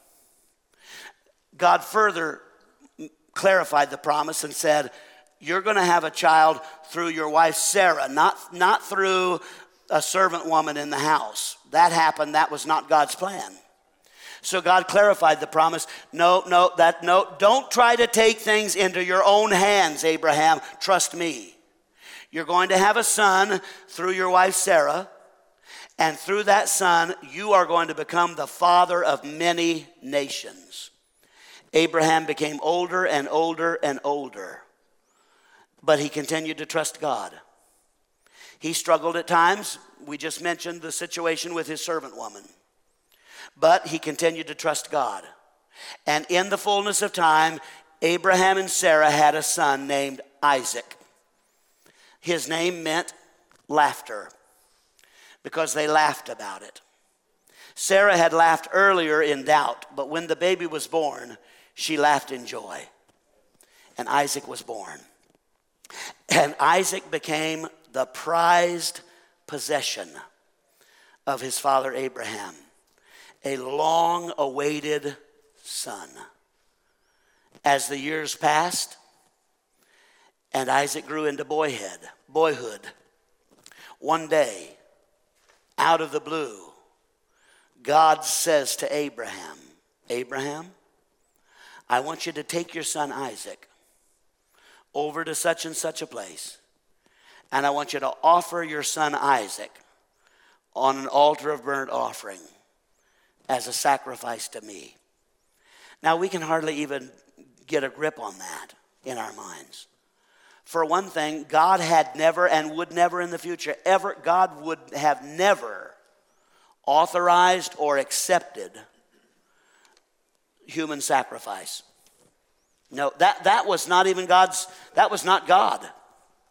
God further clarified the promise and said, you're going to have a child through your wife Sarah, not through a servant woman in the house. That happened. That was not God's plan. So God clarified the promise. No, don't try to take things into your own hands, Abraham. Trust me. You're going to have a son through your wife Sarah, and through that son, you are going to become the father of many nations. Abraham became older and older and older, but he continued to trust God. He struggled at times. We just mentioned the situation with his servant woman. But he continued to trust God. And in the fullness of time, Abraham and Sarah had a son named Isaac. His name meant laughter, because they laughed about it. Sarah had laughed earlier in doubt, but when the baby was born, she laughed in joy. And Isaac was born. And Isaac became the prized possession of his father Abraham, a long-awaited son. As the years passed and Isaac grew into boyhood, one day, out of the blue, God says to Abraham, Abraham, I want you to take your son Isaac over to such and such a place, and I want you to offer your son Isaac on an altar of burnt offering as a sacrifice to me. Now, we can hardly even get a grip on that in our minds. For one thing, God had never and would never in the future God would have never authorized or accepted human sacrifice. No, that was not even that was not God.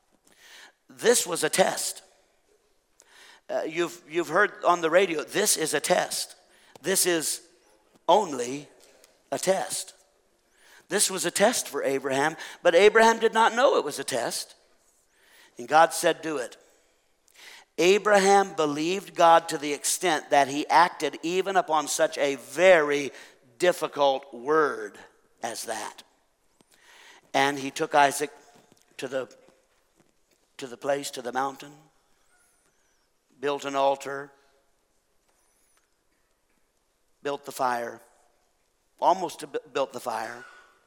this was a test. You've heard on the radio, this is a test. This is only a test. This was a test for Abraham, but Abraham did not know it was a test. And God said, do it. Abraham believed God to the extent that he acted even upon such a very difficult word as that. And he took Isaac to the place, to the mountain, built an altar, built the fire, almost built the fire,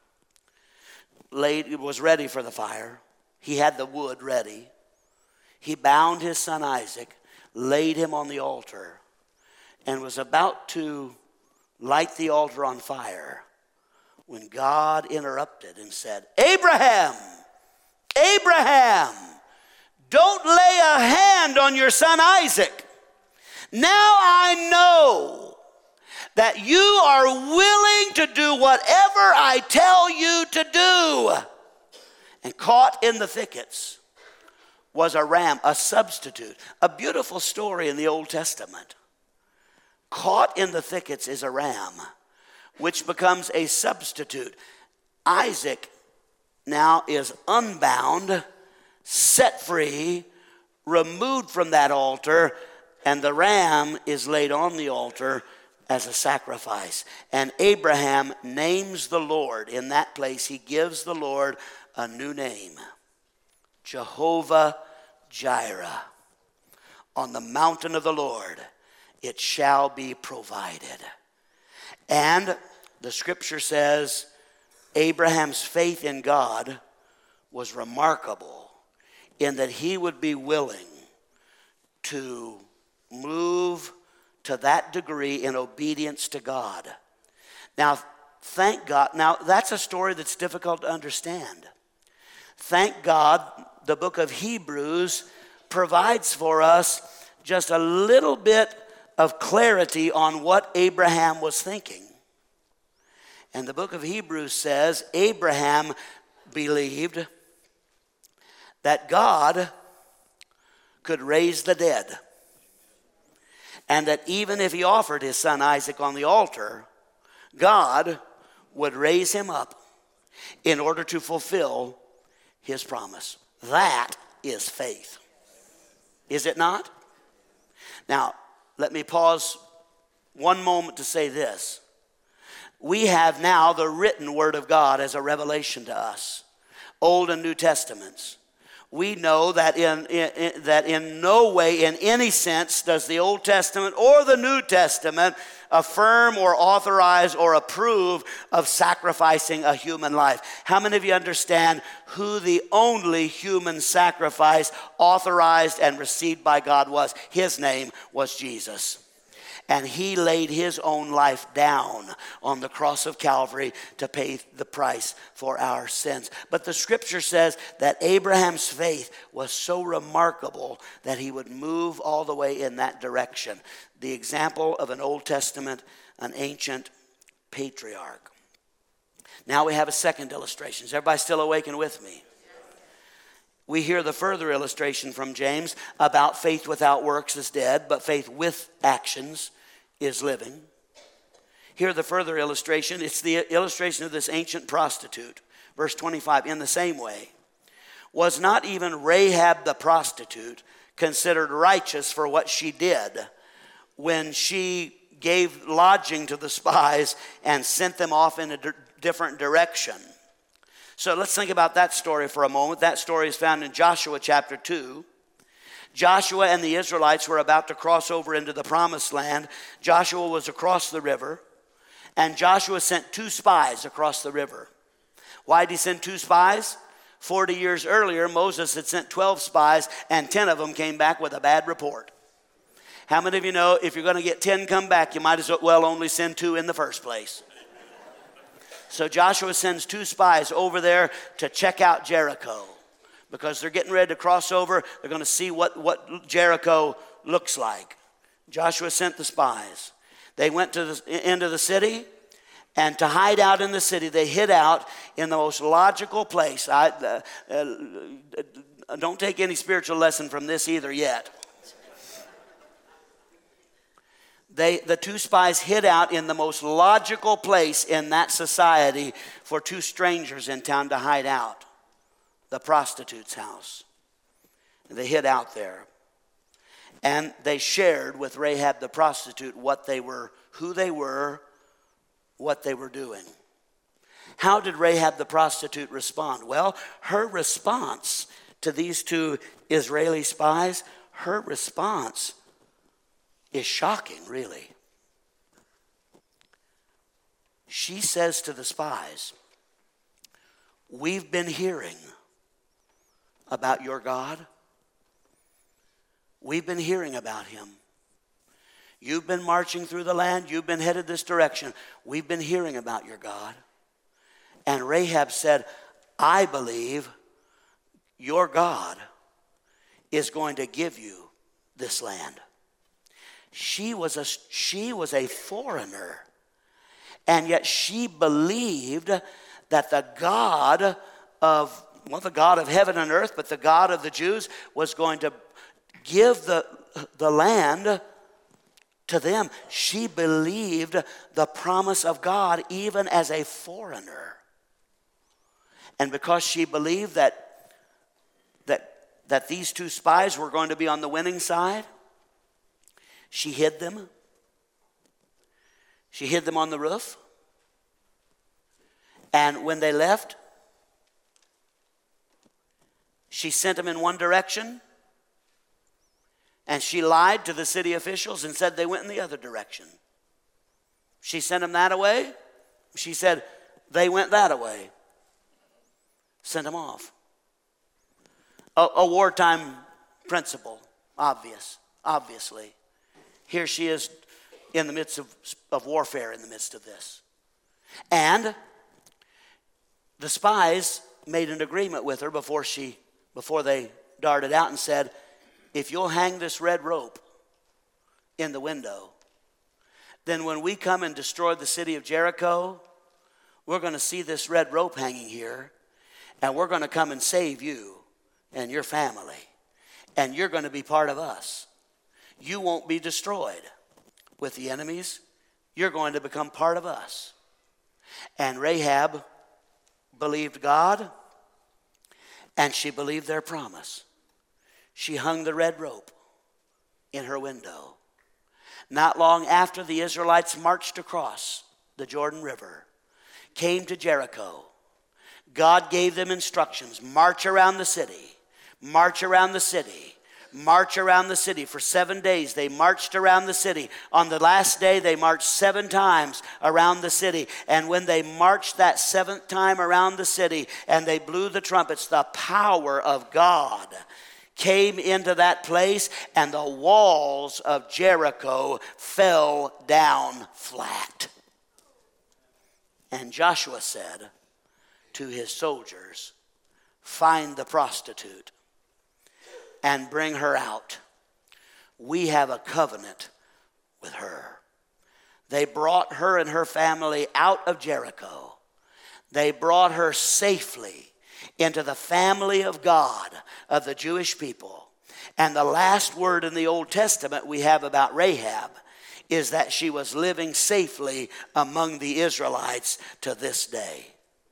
was ready for the fire. He had the wood ready. He bound his son Isaac, laid him on the altar, and was about to light the altar on fire when God interrupted and said, Abraham, Abraham, don't lay a hand on your son Isaac. Now I know that you are willing to do whatever I tell you to do. And caught in the thickets was a ram, a substitute. A beautiful story in the Old Testament. Caught in the thickets is a ram, which becomes a substitute. Isaac now is unbound, set free, removed from that altar, and the ram is laid on the altar as a sacrifice. And Abraham names the Lord. In that place, he gives the Lord a new name, Jehovah Jireh. On the mountain of the Lord, it shall be provided. And the scripture says Abraham's faith in God was remarkable in that he would be willing to move to that degree in obedience to God. Now, thank God. Now, that's a story that's difficult to understand. Thank God the book of Hebrews provides for us just a little bit of clarity on what Abraham was thinking. And the book of Hebrews says Abraham believed that God could raise the dead. And that even if he offered his son Isaac on the altar, God would raise him up in order to fulfill his promise. That is faith. Is it not? Now, let me pause one moment to say this. We have now the written word of God as a revelation to us, Old and New Testaments. We know that in no way, in any sense, does the Old Testament or the New Testament affirm or authorize or approve of sacrificing a human life. How many of you understand who the only human sacrifice authorized and received by God was? His name was Jesus. And he laid his own life down on the cross of Calvary to pay the price for our sins. But the scripture says that Abraham's faith was so remarkable that he would move all the way in that direction. The example of an Old Testament, an ancient patriarch. Now we have a second illustration. Is everybody still awake and with me? We hear the further illustration from James about faith without works is dead, but faith with actions is living. Hear the further illustration. It's the illustration of this ancient prostitute. Verse 25, in the same way, was not even Rahab the prostitute considered righteous for what she did when she gave lodging to the spies and sent them off in a different direction? So let's think about that story for a moment. That story is found in Joshua chapter 2. Joshua and the Israelites were about to cross over into the promised land. Joshua was across the river, and Joshua sent 2 spies across the river. Why did he send 2 spies? 40 years earlier, Moses had sent 12 spies, and 10 of them came back with a bad report. How many of you know if you're going to get 10 come back, you might as well only send 2 in the first place? So Joshua sends 2 spies over there to check out Jericho because they're getting ready to cross over. They're going to see what Jericho looks like. Joshua sent the spies. They went into the city, and to hide out in the city, they hid out in the most logical place. Don't take any spiritual lesson from this either yet. The two spies hid out in the most logical place in that society for two strangers in town to hide out, the prostitute's house. And they hid out there. And they shared with Rahab the prostitute what they were, who they were, what they were doing. How did Rahab the prostitute respond? Well, her response to these two Israeli spies, her response is shocking, really. She says to the spies, "We've been hearing about your God. We've been hearing about him. You've been marching through the land. You've been headed this direction. We've been hearing about your God." And Rahab said, "I believe your God is going to give you this land." She was a foreigner, and yet she believed that the God of heaven and earth, but the God of the Jews was going to give the land to them. She believed the promise of God even as a foreigner. And because she believed that these two spies were going to be on the winning side, she hid them. She hid them on the roof. And when they left, she sent them in one direction. And she lied to the city officials and said they went in the other direction. She sent them that way. She said they went that way. Sent them off. A wartime principle, obviously. Here she is in the midst of warfare in the midst of this. And the spies made an agreement with her before they darted out and said, "If you'll hang this red rope in the window, then when we come and destroy the city of Jericho, we're going to see this red rope hanging here, and we're going to come and save you and your family, and you're going to be part of us. You won't be destroyed with the enemies. You're going to become part of us." And Rahab believed God, and she believed their promise. She hung the red rope in her window. Not long after the Israelites marched across the Jordan River, came to Jericho, God gave them instructions: march around the city, march around the city, march around the city. For 7 days they marched around the city. On the last day they marched 7 times around the city. And when they marched that 7th time around the city and they blew the trumpets, the power of God came into that place, and the walls of Jericho fell down flat. And Joshua said to his soldiers, "Find the prostitute and bring her out. We have a covenant with her." They brought her and her family out of Jericho. They brought her safely into the family of God, of the Jewish people. And the last word in the Old Testament we have about Rahab is that she was living safely among the Israelites to this day.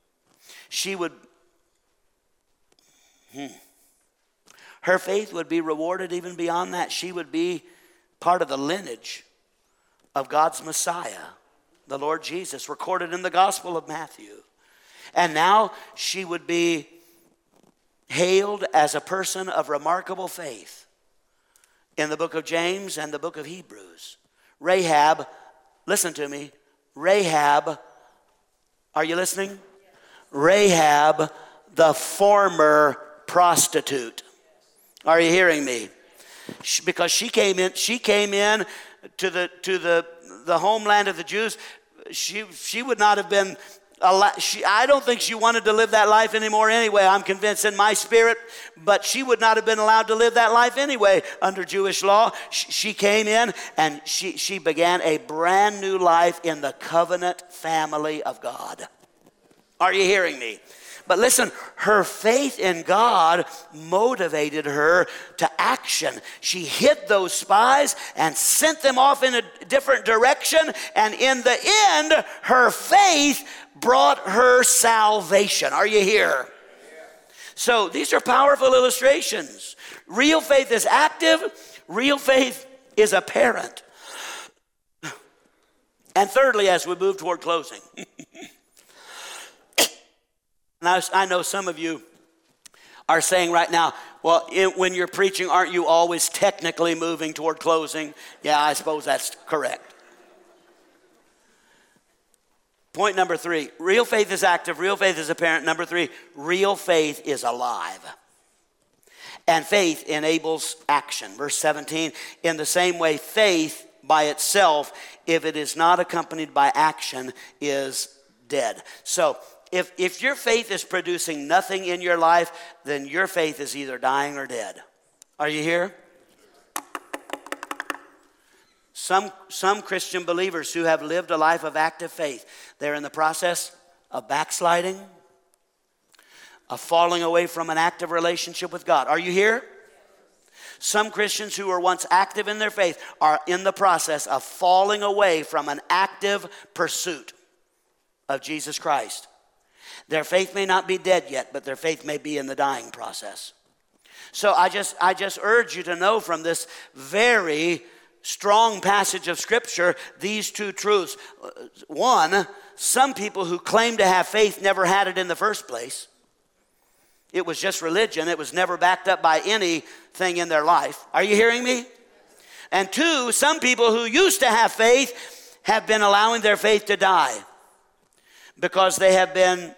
Her faith would be rewarded even beyond that. She would be part of the lineage of God's Messiah, the Lord Jesus, recorded in the Gospel of Matthew. And now she would be hailed as a person of remarkable faith in the book of James and the book of Hebrews. Rahab, listen to me, Rahab, are you listening? Rahab, the former prostitute. Are you hearing me? Because she came in to the homeland of the Jews. She would not have been I don't think she wanted to live that life anymore anyway. I'm convinced in my spirit, but she would not have been allowed to live that life anyway under Jewish law. She came in and she began a brand new life in the covenant family of God. Are you hearing me? But listen, her faith in God motivated her to action. She hid those spies and sent them off in a different direction. And in the end, her faith brought her salvation. Are you here? So these are powerful illustrations. Real faith is active. Real faith is apparent. And thirdly, as we move toward closing, and I know some of you are saying right now, well, when you're preaching, aren't you always technically moving toward closing? Yeah, I suppose that's correct. Point number 3, real faith is active, real faith is apparent. Number 3, real faith is alive. And faith enables action. Verse 17, in the same way, faith by itself, if it is not accompanied by action, is dead. So if your faith is producing nothing in your life, then your faith is either dying or dead. Are you here? Some Christian believers who have lived a life of active faith, they're in the process of backsliding, of falling away from an active relationship with God. Are you here? Some Christians who were once active in their faith are in the process of falling away from an active pursuit of Jesus Christ. Their faith may not be dead yet, but their faith may be in the dying process. So I just urge you to know from this very strong passage of Scripture these two truths. One, some people who claim to have faith never had it in the first place. It was just religion. It was never backed up by anything in their life. Are you hearing me? And two, some people who used to have faith have been allowing their faith to die because they have been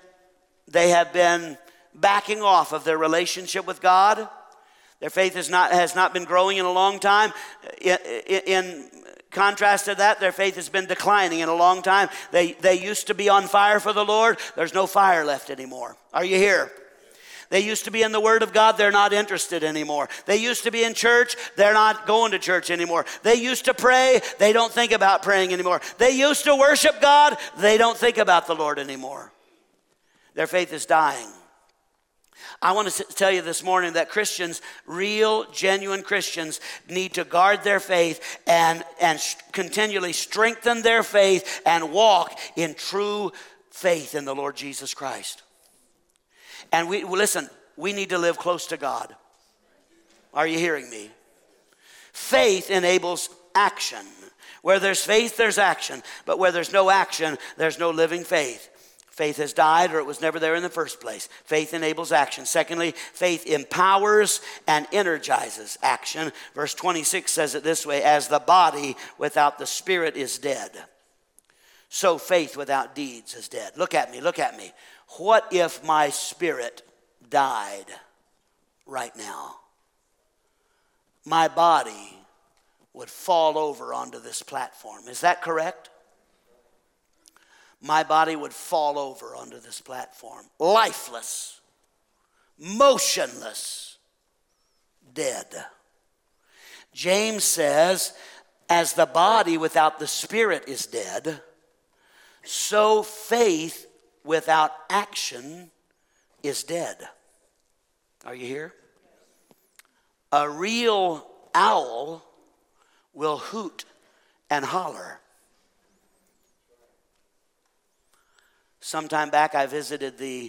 backing off of their relationship with God. Their faith has not been growing in a long time. In contrast to that, their faith has been declining in a long time. They used to be on fire for the Lord. There's no fire left anymore. Are you here? They used to be in the Word of God. They're not interested anymore. They used to be in church. They're not going to church anymore. They used to pray. They don't think about praying anymore. They used to worship God. They don't think about the Lord anymore. Their faith is dying. I want to tell you this morning that Christians, real, genuine Christians, need to guard their faith and continually strengthen their faith and walk in true faith in the Lord Jesus Christ. And we need to live close to God. Are you hearing me? Faith enables action. Where there's faith, there's action. But where there's no action, there's no living faith. Faith has died, or it was never there in the first place. Faith enables action. Secondly, faith empowers and energizes action. Verse 26 says it this way, as the body without the spirit is dead, so faith without deeds is dead. Look at me. What if my spirit died right now? My body would fall over onto this platform. Is that correct? My body would fall over onto this platform. Lifeless, motionless, dead. James says, as the body without the spirit is dead, so faith without action is dead. Are you here? A real owl will hoot and holler. Sometime back, I visited the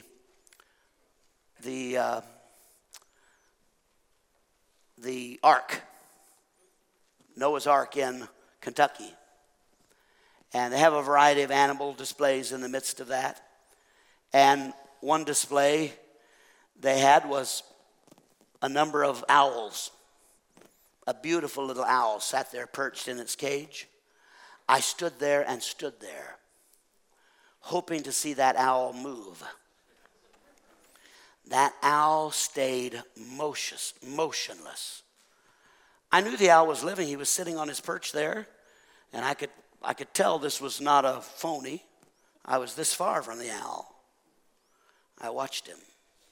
Ark, Noah's Ark in Kentucky. And they have a variety of animal displays in the midst of that. And one display they had was a number of owls. A beautiful little owl sat there perched in its cage. I stood there, hoping to see that owl move. That owl stayed motionless. I knew the owl was living. He was sitting on his perch there, and I could tell this was not a phony. I was this far from the owl. I watched him.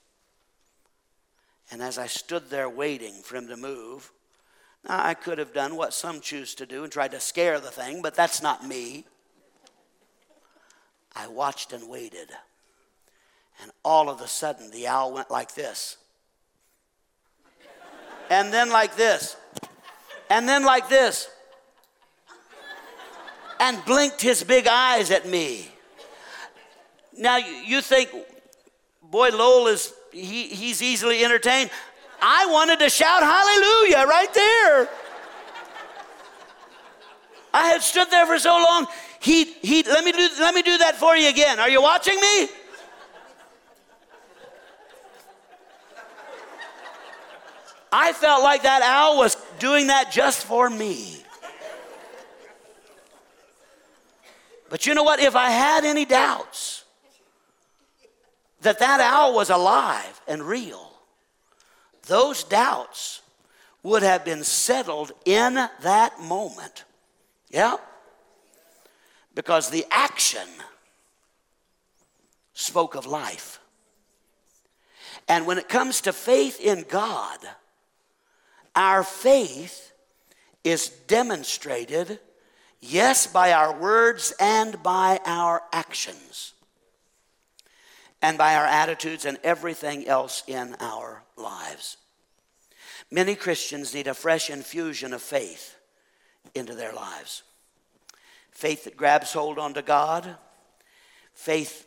And as I stood there waiting for him to move, now I could have done what some choose to do and tried to scare the thing, but that's not me. I watched and waited. And all of a sudden, the owl went like this. And then like this. And then like this. And blinked his big eyes at me. Now, you think, boy, Lowell he's easily entertained. I wanted to shout hallelujah right there. I had stood there for so long. Let me do that for you again. Are you watching me? I felt like that owl was doing that just for me. But you know what? If I had any doubts that owl was alive and real, those doubts would have been settled in that moment. Yeah? Because the action spoke of life. And when it comes to faith in God, our faith is demonstrated, yes, by our words and by our actions, and by our attitudes and everything else in our lives. Many Christians need a fresh infusion of faith into their lives. Faith that grabs hold onto God. Faith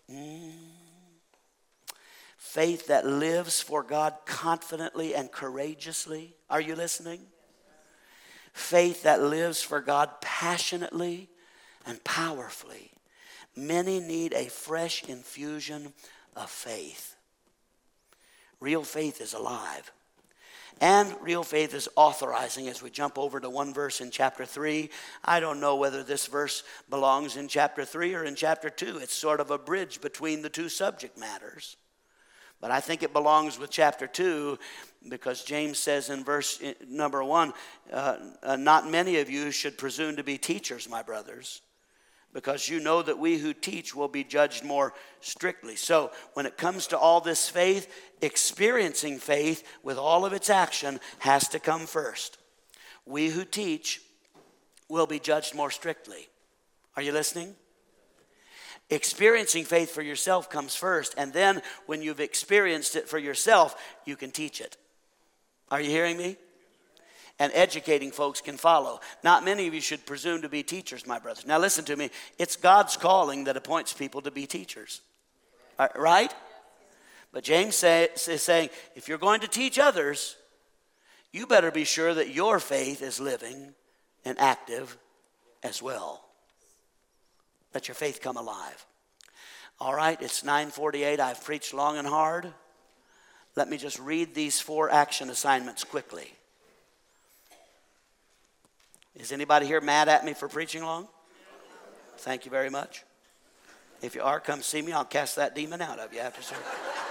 that lives for God confidently and courageously. Are you listening? Faith that lives for God passionately and powerfully. Many need a fresh infusion of faith. Real faith is alive. And real faith is authorizing. As we jump over to one verse in chapter 3, I don't know whether this verse belongs in chapter 3 or in chapter 2. It's sort of a bridge between the two subject matters. But I think it belongs with chapter 2 because James says in verse number 1, not many of you should presume to be teachers, my brothers, because you know that we who teach will be judged more strictly. So when it comes to all this faith, experiencing faith with all of its action has to come first. We who teach will be judged more strictly. Are you listening? Experiencing faith for yourself comes first, and then when you've experienced it for yourself, you can teach it. Are you hearing me? And educating folks can follow. Not many of you should presume to be teachers, my brothers. Now listen to me. It's God's calling that appoints people to be teachers. Right? But James is saying, if you're going to teach others, you better be sure that your faith is living and active as well. Let your faith come alive. All right, it's 9:48. I've preached long and hard. Let me just read these 4 action assignments quickly. Is anybody here mad at me for preaching long? Thank you very much. If you are, come see me. I'll cast that demon out of you after service.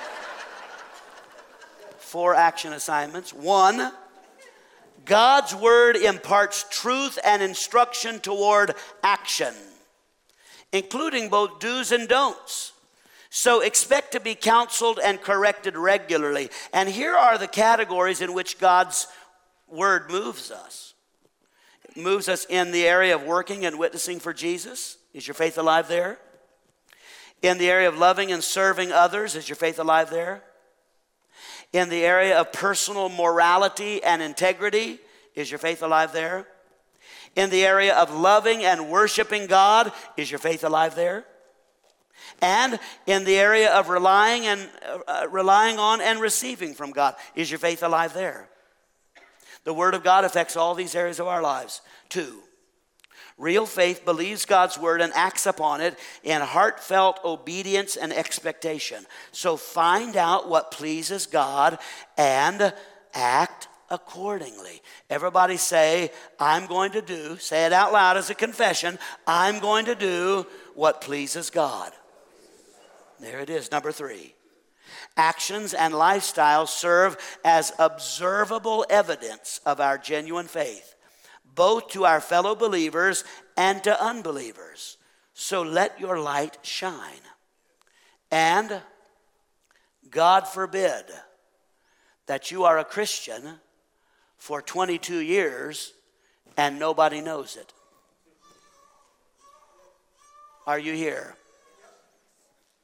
4 action assignments. 1, God's word imparts truth and instruction toward action, including both do's and don'ts. So expect to be counseled and corrected regularly. And here are the categories in which God's word moves us. It moves us in the area of working and witnessing for Jesus. Is your faith alive there? In the area of loving and serving others. Is your faith alive there? In the area of personal morality and integrity. Is your faith alive there? In the area of loving and worshiping God. Is your faith alive there? And in the area of relying on and receiving from God. Is your faith alive there? The Word of God affects all these areas of our lives. 2, real faith believes God's Word and acts upon it in heartfelt obedience and expectation. So find out what pleases God and act accordingly. Everybody say, I'm going to do, say it out loud as a confession, I'm going to do what pleases God. There it is, number 3. Actions and lifestyles serve as observable evidence of our genuine faith, both to our fellow believers and to unbelievers. So let your light shine. And God forbid that you are a Christian for 22 years and nobody knows it. Are you here?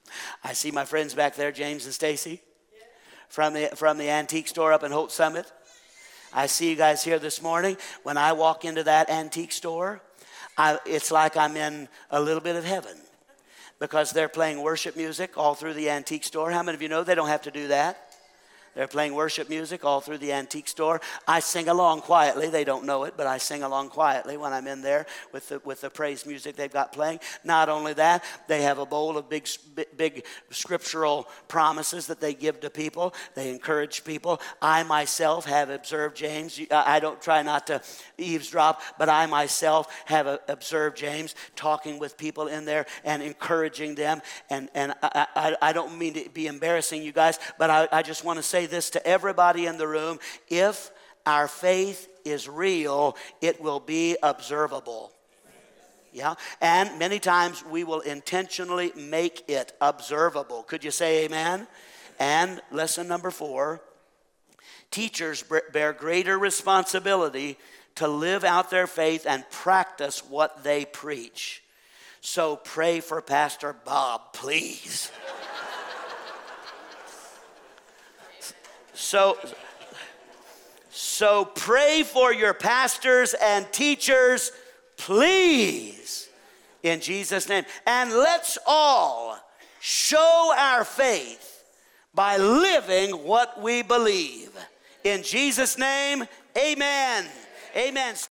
I see my friends back there, James and Stacy, from the antique store up in Holt Summit. I see you guys here this morning. When I walk into that antique store, it's like I'm in a little bit of heaven, because they're playing worship music all through the antique store. How many of you know they don't have to do that? They're playing worship music all through the antique store. I sing along quietly. They don't know it, but I sing along quietly when I'm in there with the praise music they've got playing. Not only that, they have a bowl of big scriptural promises that they give to people. They encourage people. I myself have observed James. I don't try not to eavesdrop, but I myself have observed James talking with people in there and encouraging them. And I don't mean to be embarrassing you guys, but I just want to say this to everybody in the room: if our faith is real, it will be observable. Yeah, and many times we will intentionally make it observable. Could you say amen? And lesson number 4, teachers bear greater responsibility to live out their faith and practice what they preach. So pray for Pastor Bob, please. So pray for your pastors and teachers, please, in Jesus' name. And let's all show our faith by living what we believe. In Jesus' name, amen. Amen.